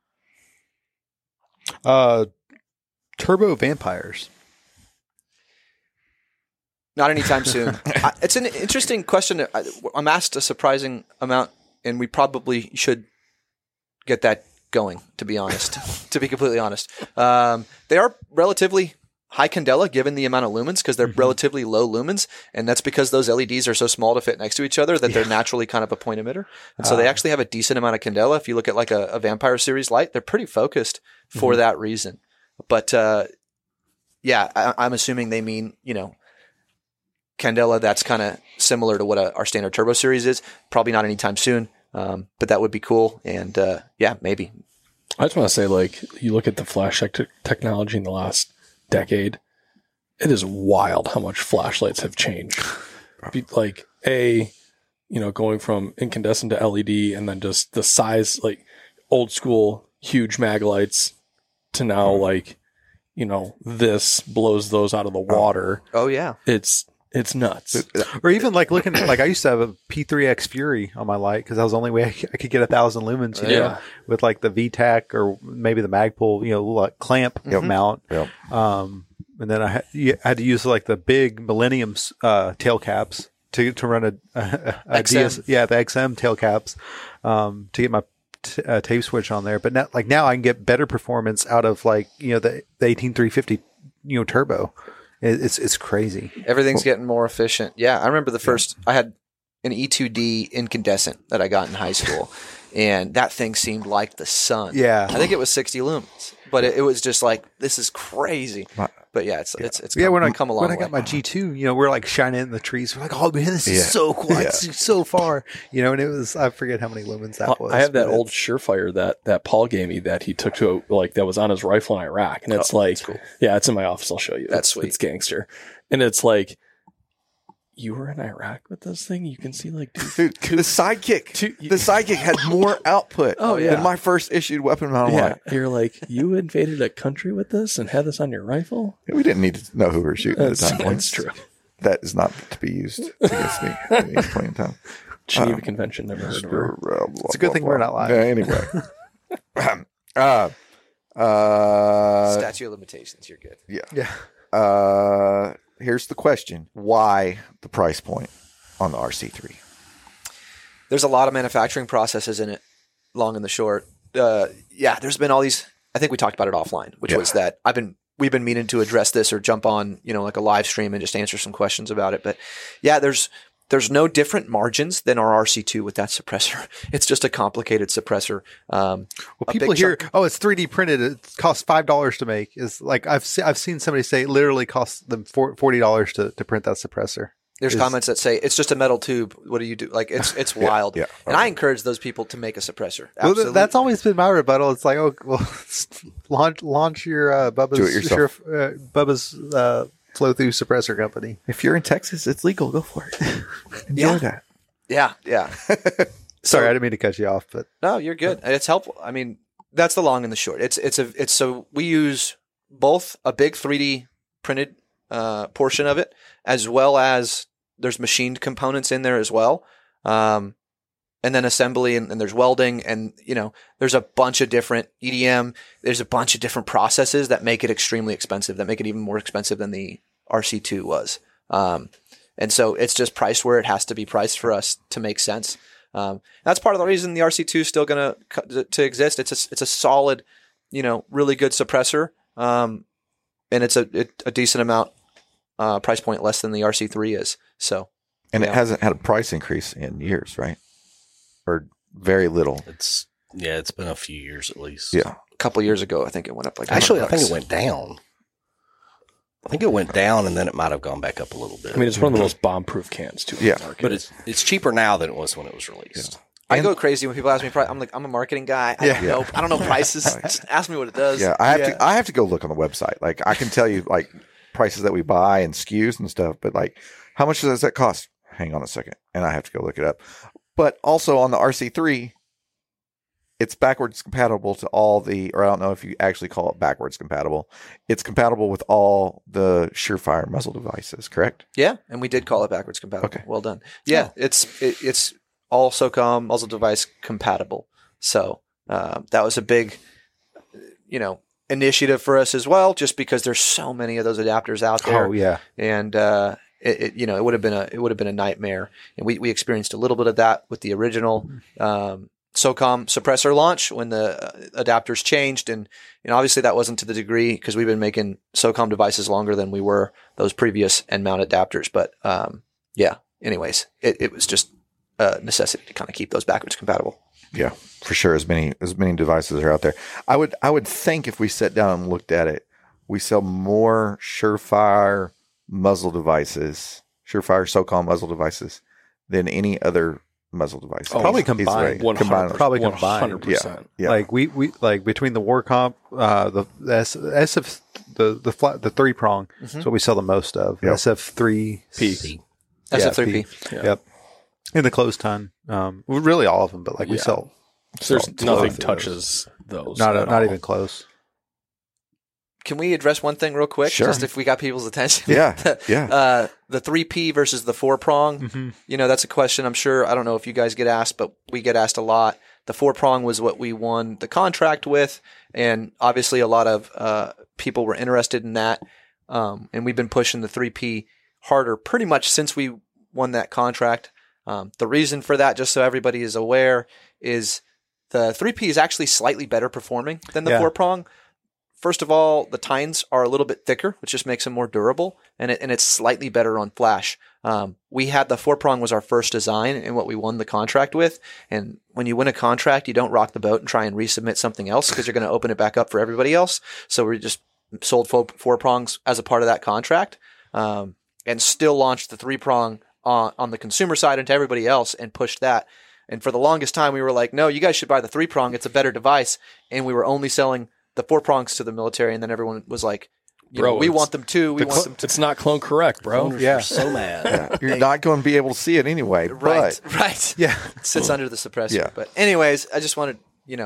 Turbo Vampires. Not anytime soon. It's an interesting question. I'm asked a surprising amount, and we probably should get that going, to be honest, to be completely honest. They are relatively high candela given the amount of lumens because they're relatively low lumens, and that's because those LEDs are so small to fit next to each other that they're naturally kind of a point emitter. And so they actually have a decent amount of candela. If you look at like a Vampire series light, they're pretty focused for that reason. But I'm assuming they mean, candela that's kind of similar to what our standard Turbo Series is. Probably not anytime soon, but that would be cool. And maybe. I just want to say, like, you look at the flash technology in the last decade, it is wild how much flashlights have changed. Like, going from incandescent to LED, and then just the size, like old school huge mag lights to now, like, this blows those out of the water. Oh yeah. It's nuts. Or even like looking at, like I used to have a P3X Fury on my light because that was the only way I could get 1,000 lumens, with like the VTAC or maybe the Magpul, like clamp mount. Yep. And then I had to use like the big Millennium tail caps to run a XM. the XM tail caps to get my tape switch on there. But now I can get better performance out of like the 18350 turbo. It's crazy. Everything's getting more efficient. Yeah, I remember I had an E2D incandescent that I got in high school, and that thing seemed like the sun. Yeah. I think it was 60 lumens, but it was just like, this is crazy. But yeah, it's when I come a long when I got way. my G2, we're like shining in the trees. We're like, oh man, this is so cool. It's so far, and it was, I forget how many lumens that was. I have that but old Surefire that Paul gave me that he took to that was on his rifle in Iraq, and it's like, cool. yeah, it's in my office. I'll show you. That's sweet. It's gangster, and it's like, you were in Iraq with this thing. You can see like Dude, the Sidekick had more output than my first issued weapon mount light. You're like, you invaded a country with this and had this on your rifle. We didn't need to know who we were shooting at the time. That's true. That is not to be used against me at any point in time. Geneva Convention, never heard of her. It's a good thing we're not live. Anyway. Statute of limitations, you're good. Yeah. Here's the question. Why the price point on the RC3? there's a lot of manufacturing processes in it, long and the short. There's been all these. I think we talked about it offline, which was that we've been meaning to address this or jump on, like a live stream and just answer some questions about it. But yeah, there's no different margins than our RC2 with that suppressor. It's just a complicated suppressor. Well, people hear, it's 3D printed. It costs $5 to make. Is like I've seen somebody say it literally costs them $40 to print that suppressor. There's comments that say it's just a metal tube. What do you do? Like it's wild. Yeah. And I encourage those people to make a suppressor. Absolutely. Well, that's always been my rebuttal. It's like, launch your Bubba's flow through suppressor company. If you're in Texas, it's legal. Go for it. Enjoy that. Yeah. Sorry, I didn't mean to cut you off, but no, you're good. It's helpful. I mean, that's the long and the short. So we use both a big 3D printed portion of it, as well as there's machined components in there as well. And then assembly and there's welding and, there's a bunch of different EDM. There's a bunch of different processes that make it extremely expensive, that make it even more expensive than the RC2 was. And so it's just priced where it has to be priced for us to make sense. That's part of the reason the RC2 is still going to exist. It's a solid, really good suppressor. And it's a decent amount, price point less than the RC3 is. So, and it hasn't had a price increase in years, right? Or very little. It's been a few years at least. Yeah. A couple years ago, I think it went up like Actually, $100. I think it went down. And then it might have gone back up a little bit. I mean, it's one of the most bomb-proof cans too. Yeah. But it's cheaper now than it was when it was released. Yeah. I go crazy when people ask me price. I'm like, I'm a marketing guy. I don't know prices. Just ask me what it does. Yeah, I have to go look on the website. Like, I can tell you like prices that we buy and SKUs and stuff, but like, how much does that cost? Hang on a second, and I have to go look it up. But also on the RC3, it's backwards compatible to all or I don't know if you actually call it backwards compatible. It's compatible with all the Surefire muzzle devices, correct? Yeah, and we did call it backwards compatible. Okay. Well done. Yeah, it's all SOCOM muzzle device compatible. So that was a big, initiative for us as well, just because there's so many of those adapters out there. Oh yeah, and it would have been a nightmare. And we experienced a little bit of that with the original SOCOM suppressor launch when the adapters changed, and obviously that wasn't to the degree because we've been making SOCOM devices longer than we were those previous end mount adapters. But anyways, it was just a necessity to kind of keep those backwards compatible. Yeah, for sure. As many devices are out there. I would think if we sat down and looked at it, we sell more Surefire muzzle devices, Surefire SOCOM muzzle devices than any other muzzle device. Probably combined. Probably combined. 100%. Yeah. Like we like between the Warcomp, the SF, the 3-prong is what we sell the most of. Yep. SF3P. SF3P. Yeah. Yep. In the closed ton, really all of them, but we sell. There's nothing those. touches those. Not even close. Can we address one thing real quick? Sure. Just if we got people's attention. Yeah. The 3P versus the 4-prong. That's a question I'm sure. I don't know if you guys get asked, but we get asked a lot. The 4-prong was what we won the contract with, and obviously a lot of people were interested in that. And we've been pushing the 3P harder pretty much since we won that contract. The reason for that, just so everybody is aware, is the 3P is actually slightly better performing than the 4-prong. First of all, the tines are a little bit thicker, which just makes them more durable, and it's slightly better on flash. We had the 4-prong was our first design and what we won the contract with. And when you win a contract, you don't rock the boat and try and resubmit something else because you're going to open it back up for everybody else. So we just sold 4-prongs as a part of that contract, and still launched the 3-prong on the consumer side and to everybody else and pushed that. And for the longest time, we were like, no, you guys should buy the 3-prong. It's a better device. And we were only selling the 4-prongs to the military. And then everyone was like, we want them too. We want them too. It's not clone correct, bro. You're so mad. Yeah. You're not going to be able to see it anyway. Right. But Right. Yeah. It sits under the suppressor. Yeah. But anyways, I just wanted,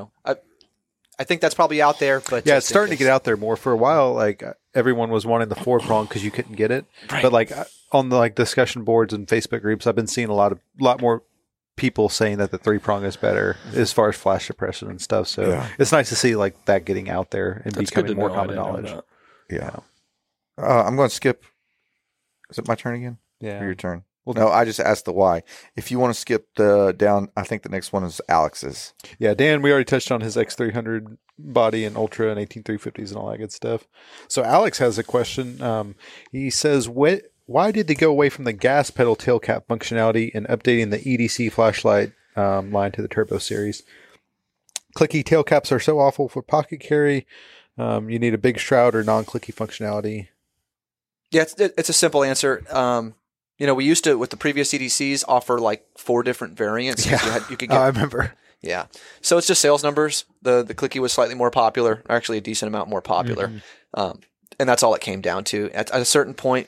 I think that's probably out there. But Yeah, it's starting to get out there more. For a while, like everyone was wanting the 4-prong because you couldn't get it. Right. But like on the discussion boards and Facebook groups, I've been seeing a lot more people saying that the 3-prong is better as far as flash suppression and stuff. So it's nice to see like that getting out there and That's good becoming to more know. I common didn't know knowledge. that. yeah. I'm going to skip. Is it my turn again? Yeah. Or your turn? No, I just asked the why. If you want to skip down, I think the next one is Alex's. Yeah, Dan, we already touched on his X300 body and Ultra and 18350s and all that good stuff. So Alex has a question. He says, why did they go away from the gas pedal tail cap functionality and updating the EDC flashlight line to the Turbo series? Clicky tail caps are so awful for pocket carry. You need a big shroud or non-clicky functionality. Yeah, it's a simple answer. We used to, with the previous EDCs, offer like 4 different variants. Yeah. You could get, I remember. Yeah. So it's just sales numbers. The clicky was slightly more popular, actually a decent amount more popular. And that's all it came down to. At a certain point,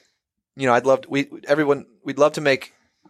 we'd love to make,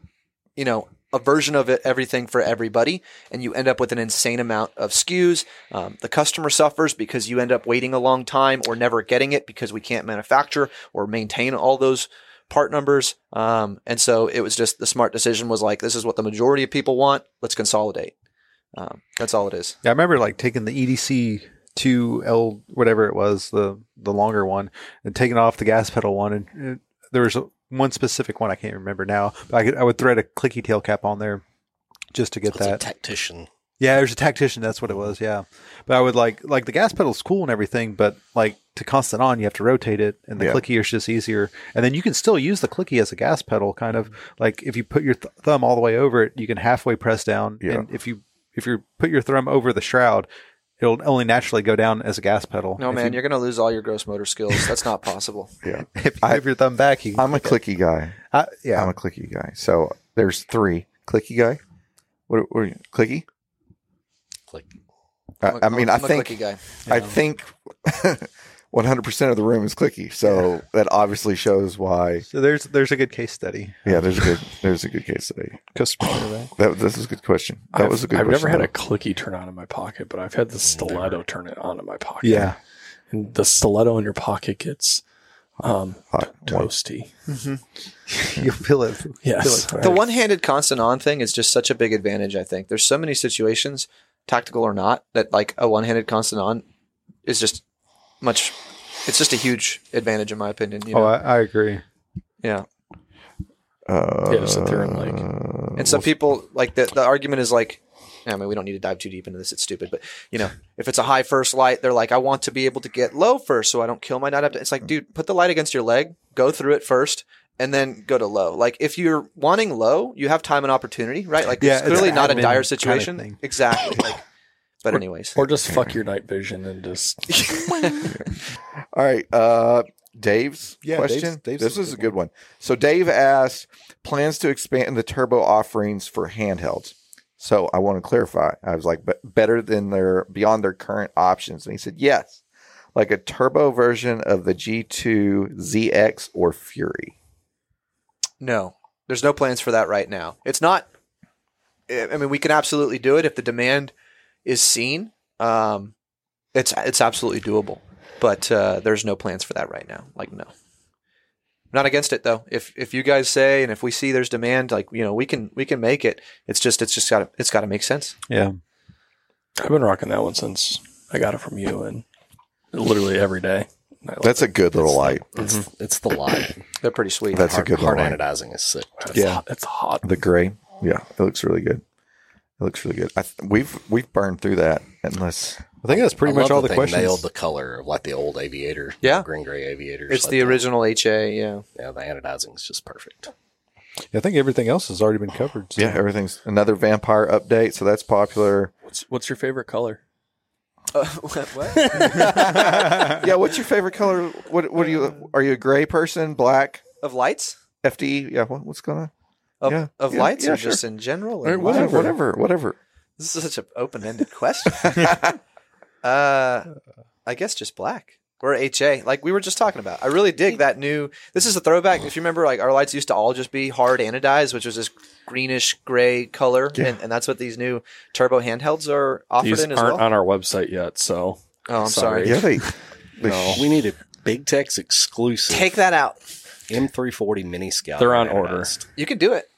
a version of it, everything for everybody, and you end up with an insane amount of SKUs. The customer suffers because you end up waiting a long time or never getting it because we can't manufacture or maintain all those part numbers. And so it was just the smart decision was like, this is what the majority of people want. Let's consolidate. That's all it is. Yeah, I remember like taking the EDC 2L, whatever it was, the longer one, and taking off the gas pedal one. And there was one specific one I can't remember now, but I would thread a clicky tail cap on there just to get It's a that. tactician. Yeah, there's a tactician. That's what it was. Yeah, but I would like the gas pedal's cool and everything, but like to constant on, you have to rotate it, and the clicky is just easier. And then you can still use the clicky as a gas pedal, kind of like if you put your thumb all the way over it, you can halfway press down, and if you put your thumb over the shroud, it'll only naturally go down as a gas pedal. No, man, you're going to lose all your gross motor skills. That's not possible. Yeah. If you have your thumb back, you can I'm a clicky guy. yeah. I'm a clicky guy. So there's 3. Clicky guy? What are you? Clicky? Click. I mean, I'm a clicky guy. I think 100% of the room is clicky. So that obviously shows why. So there's a good case study. Yeah, there's a good case study. Customer feedback. This is a good question. That was a good I've question. never had a clicky turn on in my pocket, but I've had the stiletto turn it on in my pocket. Yeah. And the stiletto in your pocket gets Hot. toasty. You feel it. Yes. The one-handed constant on thing is just such a big advantage, I think. There's so many situations, tactical or not, that like a one-handed constant on is just it's just a huge advantage in my opinion. Oh, I agree. Yeah. Sit there and like. And some people, like the argument is like, I mean, we don't need to dive too deep into this. It's stupid. But, if it's a high first light, they're like, I want to be able to get low first so I don't kill my night. It's like, dude, put the light against your leg, go through it first, and then go to low. Like, if you're wanting low, you have time and opportunity, right? Like, it's clearly not a dire situation. Kind of exactly. But anyways. Or just fuck your night vision and just. All right. Dave's question. Dave's this is a good one. So Dave asked, plans to expand the turbo offerings for handhelds. So I want to clarify. I was like, but better than beyond their current options. And he said, yes, like a turbo version of the G2, ZX, or Fury. No, there's no plans for that right now. It's not, I mean, we can absolutely do it if the demand is seen. It's absolutely doable, but there's no plans for that right now. Like, no. I'm not against it though. If you guys say, and if we see there's demand, like, we can make it. It's just got to make sense. Yeah. I've been rocking that one since I got it from you, and literally every day. That's a good little light. It's the light. They're pretty sweet. That's a good hard light. anodizing is sick. It's hot. The gray. Yeah, it looks really good. We've burned through that unless. I think that's pretty much all the questions. Nailed the color of like the old Aviator. Yeah. Green gray Aviators. It's like the that. original HA. Yeah. Yeah, the anodizing is just perfect. I think everything else has already been covered. So. Yeah, everything's another vampire update, so that's popular. What's your favorite color? What? Yeah, what's your favorite color? What are you a gray person, black, Of lights? FD? Yeah, what's going on? Of Yeah, lights yeah, or sure. just in general? Or Or what? Whatever. This is such an open-ended question. I guess just black or HA, like we were just talking about. I really dig that new. This is a throwback. If you remember, like our lights used to all just be hard anodized, which was this greenish gray color, and that's what these new turbo handhelds are offered These in as aren't well. on our website yet, so. Oh, I'm sorry. Yeah, they No, we need a Big Tech's exclusive Take that out. M340 Mini Scout. They're on order. anodized. You can do it.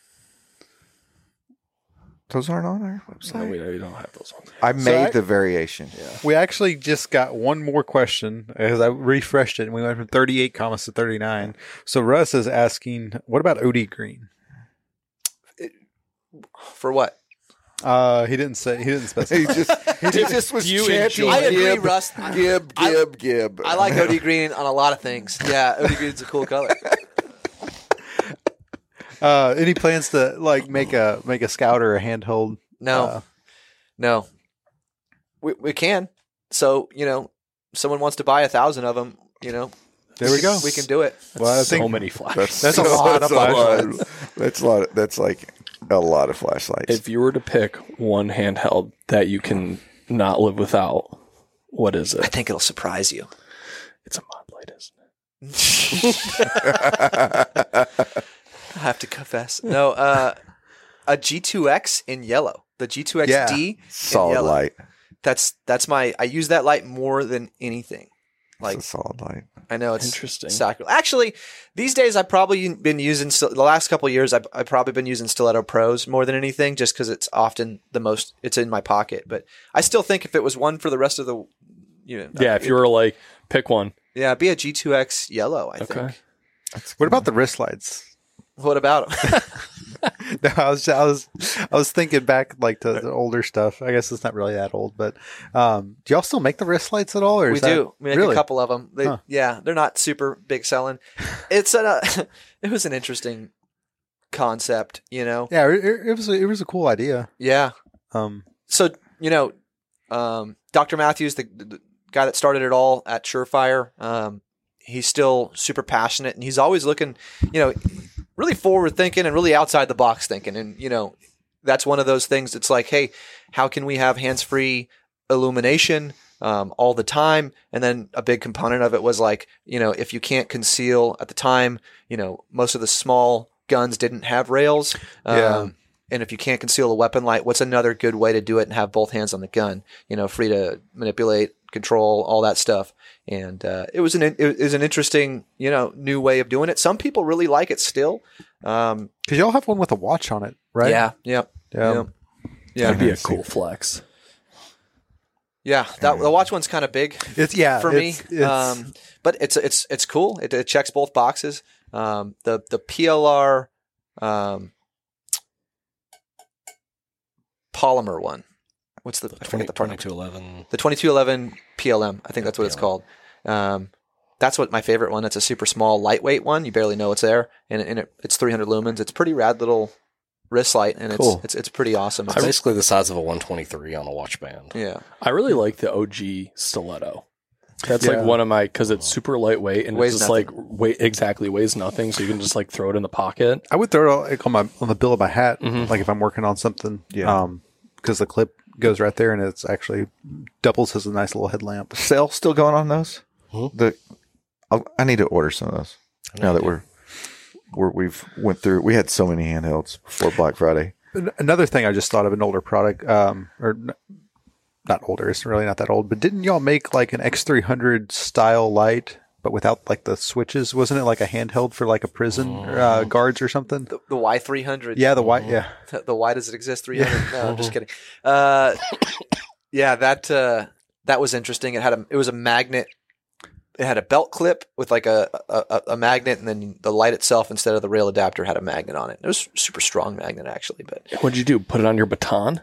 those aren't on our No, website. we don't have those ones. I made the variation. We actually just got one more question as I refreshed it, and we went from 38 comments to 39. So Russ is asking, what about OD green? For what? He didn't specify. He just was you chanting. enjoy- I agree, Gib, Russ. Gib. I like OD green on a lot of things. Yeah, OD green's a cool color. Any plans to like make a scout or a handheld? No, no. We can. So someone wants to buy 1,000 of them. There we go. We can do it. Well, I So think many flashes. That's a lot of flashlights. That's like a lot of flashlights. If you were to pick one handheld that you can not live without, what is I it? think it'll surprise you. It's a mod light, isn't it? I have to confess. No, a G2X in yellow. The G2XD Yeah. in Solid yellow. light. That's I use that light more than anything. Like It's a solid light. I know it's Interesting. sacrilege. Actually, these days I've probably been using the last couple of years. I've probably been using Stiletto Pros more than anything, just because it's often the most. It's in my pocket, but I still think if it was one for the rest of the, Yeah, if you were like, pick one. yeah, be a G2X yellow. I Okay. think. What about the wrist lights? What about them? No, I was thinking back like to the older stuff. I guess it's not really that old, but do y'all still make the wrist lights at all? Or We is that- do. We make really? a couple of them. They, Huh. Yeah, they're not super big selling. It was an interesting concept, Yeah, it was a cool idea. Yeah. Um, So, Dr. Matthews, the guy that started it all at Surefire, he's still super passionate and he's always looking, really forward thinking and really outside the box thinking. And, that's one of those things. It's like, hey, how can we have hands-free illumination all the time? And then a big component of it was like, if you can't conceal at the time, most of the small guns didn't have rails. Yeah. And if you can't conceal a weapon light, what's another good way to do it and have both hands on the gun? Free to manipulate, control, all that stuff. And it was an interesting, new way of doing it. Some people really like it still. because y'all have one with a watch on it, right? Yeah. Yep. Yeah. That'd be a cool flex. Yeah. The watch one's kind of big It's for me. It's, But it's cool. It checks both boxes. The PLR polymer one. What's I forget the part. 2211. The 2211 PLM. I think that's what it's called. That's what my favorite one. It's a super small, lightweight one. You barely know it's there, and it's 300 lumens. It's a pretty rad little wrist light, and Cool. it's pretty awesome. It's basically the size of a 123 on a watch band. Yeah. I really like the OG stiletto. That's Yeah. like one of my, because it's super lightweight and Weighs it's just like weighs nothing, so you can just like throw it in the pocket. I would throw it on the bill of my hat, Mhm. like if I'm working on something. Yeah. Because the clip goes right there, and it's actually doubles as a nice little headlamp. Sale still going on those? I need to order some of those now that we've went through. We had so many handhelds before Black Friday. Another thing I just thought of an older product, not older, it's really not that old, but didn't y'all make like an X300 style light, but without like the switches? Wasn't it like a handheld for like a prison guards or something? The Y300. Yeah, the white, yeah. The why does it exist? 300. No, I'm just kidding. Yeah, that was interesting. It was a magnet. It had a belt clip with like a magnet, and then the light itself, instead of the rail adapter, had a magnet on it. It was a super strong magnet, actually. But What'd you do? Put it on your baton?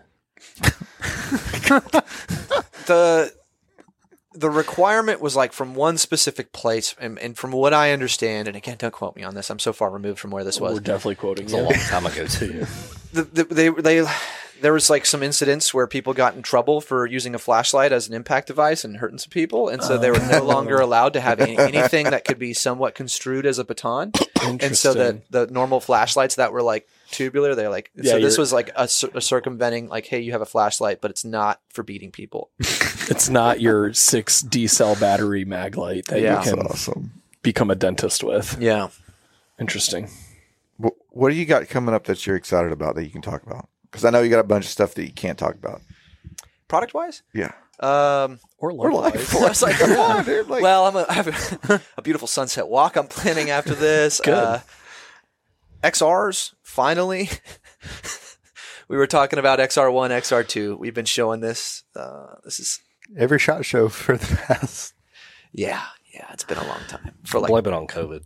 the requirement was like from one specific place, and from what I understand, and again, don't quote me on this. I'm so far removed from where this was. We're definitely quoting It was a you. long time ago, too. There was like some incidents where people got in trouble for using a flashlight as an impact device and hurting some people, and so they were no longer allowed to have anything that could be somewhat construed as a baton. And so the normal flashlights that were like tubular, they're like, Yeah, so this was like a circumventing, like, hey, you have a flashlight, but it's not for beating people. It's not your 6 D cell battery mag light that Yeah. you can That's awesome. become a dentist with. Yeah. Interesting. What do you got coming up that you're excited about that you can talk about? Because I know you got a bunch of stuff that you can't talk about. Product wise? Yeah. Or life. I was like, Come on, dude. Like, well, I have a beautiful sunset walk I'm planning after this. Good. XRs, finally. We were talking about XR1, XR2. We've been showing this. This is, Every SHOT Show for the past. yeah, it's been a long time. For like, Blame it on COVID.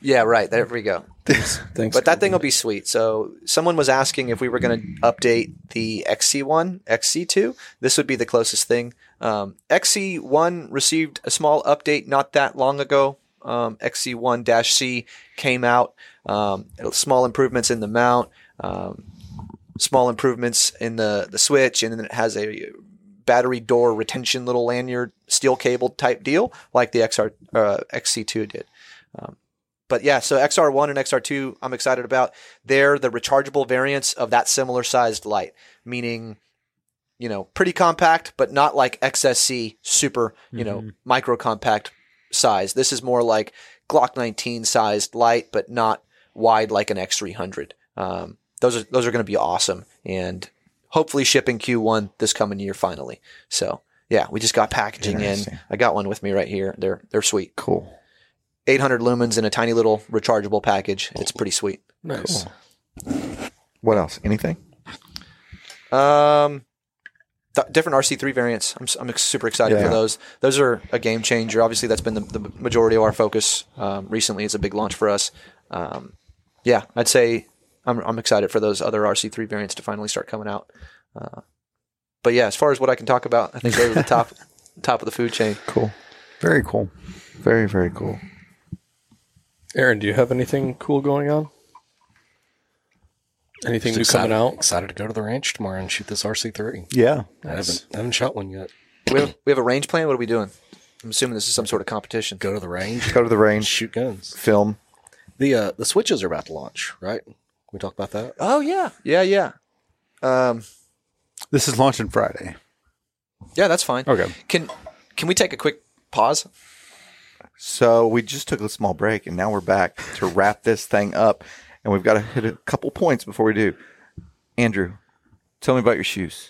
Yeah, right. There we go. Thanks. But that thing will be sweet. So someone was asking if we were going to update the XC1, XC2. This would be the closest thing. XC1 received a small update not that long ago. XC1-C came out. Small improvements in the mount, small improvements in the switch, and then it has a battery door retention little lanyard steel cable type deal like the XC2 did. But yeah, so XR1 and XR2 I'm excited about. They're the rechargeable variants of that similar sized light, meaning, pretty compact, but not like XSC super, micro compact size. This is more like Glock 19 sized light, but not wide like an X300. Those are going to be awesome, and hopefully shipping Q1 this coming year finally. So yeah, we just got packaging in. I got one with me right here. They're sweet. Cool. 800 lumens in a tiny little rechargeable package. It's pretty sweet. Nice. Cool. What else? Anything? Different RC3 variants. I'm super excited for those. Those are a game changer. Obviously, that's been the majority of our focus recently. It's a big launch for us. Yeah, I'd say I'm excited for those other RC3 variants to finally start coming out. But yeah, as far as what I can talk about, I think those are the top of the food chain. Cool. Very cool. Very, very cool. Aaron, do you have anything cool going on? Anything new coming out? Excited to go to the ranch tomorrow and shoot this RC3. Yeah. I haven't shot one yet. We have a range plan. What are we doing? I'm assuming this is some sort of competition. Go to the range. Go to the range. Shoot guns. Film. The switches are about to launch, right? Can we talk about that? Oh yeah. This is launching Friday. Yeah, that's fine. Okay. Can we take a quick pause? So we just took a small break, and now we're back to wrap this thing up. And we've got to hit a couple points before we do. Andrew, tell me about your shoes.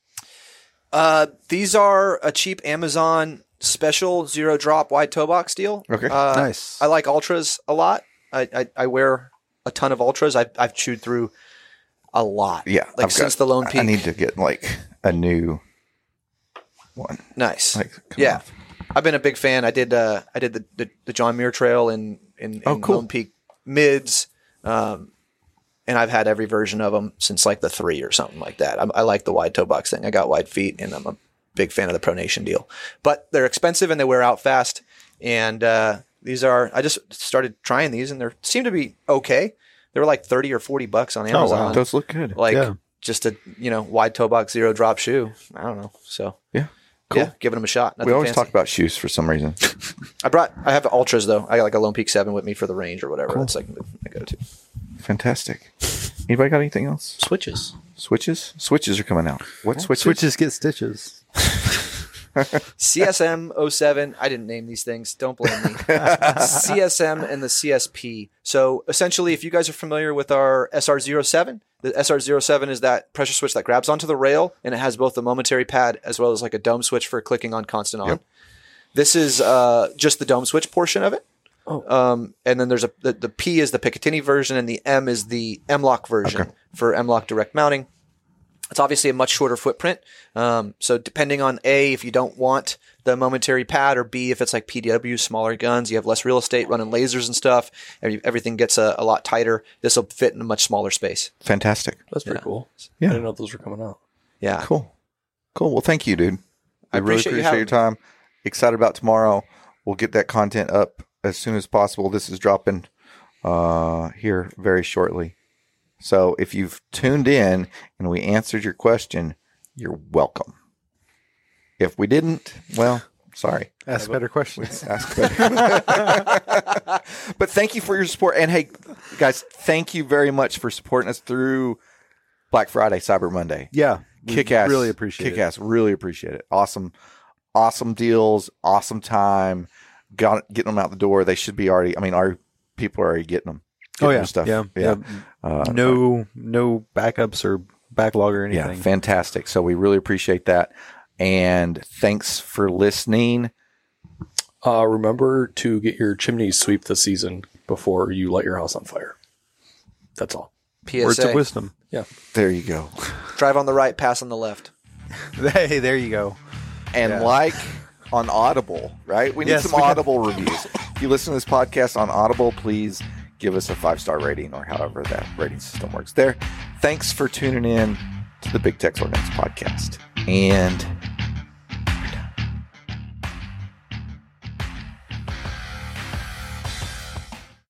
These are a cheap Amazon special zero drop wide toe box deal. Okay. Nice. I like Ultras a lot. I wear a ton of Ultras. I've chewed through a lot. Yeah. Since the Lone Peak. I need to get a new one. Nice. Come off. I've been a big fan. I did the John Muir Trail in cool. Lone Peak mids, and I've had every version of them since the 3 or something like that. I like the wide toe box thing. I got wide feet, and I'm a big fan of the Pronation deal. But they're expensive and they wear out fast. And these are. I just started trying these, and they seem to be okay. They were like $30 or $40 on Amazon. Oh, wow. Those look good. Just a wide toe box zero drop shoe. I don't know. So yeah. Cool. Yeah, giving them a shot. We always talk about shoes for some reason. I have Ultras though. I got a Lone Peak 7 with me for the range or whatever. Cool. That's I go to. Fantastic. Anybody got anything else? Switches. Switches are coming out. What switches? Switches get stitches. CSM 07. I didn't name these things. Don't blame me. CSM and the CSP. So essentially, if you guys are familiar with our SR07, the SR07 is that pressure switch that grabs onto the rail, and it has both the momentary pad as well as a dome switch for clicking on constant on. Yep. This is just the dome switch portion of it. Oh. And then there's the P is the Picatinny version, and the M is the M-Lock version for M-Lock direct mounting. It's obviously a much shorter footprint. So depending on A, if you don't want the momentary pad, or B, if it's like PW, smaller guns, you have less real estate running lasers and stuff, everything gets a lot tighter. This will fit in a much smaller space. Fantastic. That's pretty cool. Yeah. I didn't know those were coming out. Yeah. Cool. Well, thank you, dude. I really appreciate your time. Excited about tomorrow. We'll get that content up as soon as possible. This is dropping here very shortly. So if you've tuned in and we answered your question, you're welcome. If we didn't, well, sorry. Ask better questions. Ask better. But thank you for your support. And hey, guys, thank you very much for supporting us through Black Friday, Cyber Monday. Yeah. Kick-ass. Really appreciate it. Kick-ass. Really appreciate it. Awesome deals. Awesome time. Getting them out the door. They should be already, our people are already getting them. Stuff. Yeah. No backups or backlog or anything. Yeah, fantastic. So we really appreciate that. And thanks for listening. Remember to get your chimneys sweep this season before you light your house on fire. That's all. PSA. Words of wisdom. Yeah. There you go. Drive on the right, pass on the left. Hey, there you go. And on Audible, right? We need some Audible reviews. If you listen to this podcast on Audible, please give us a 5-star rating or however that rating system works there. Thanks for tuning in to the Big Tex Organics podcast. And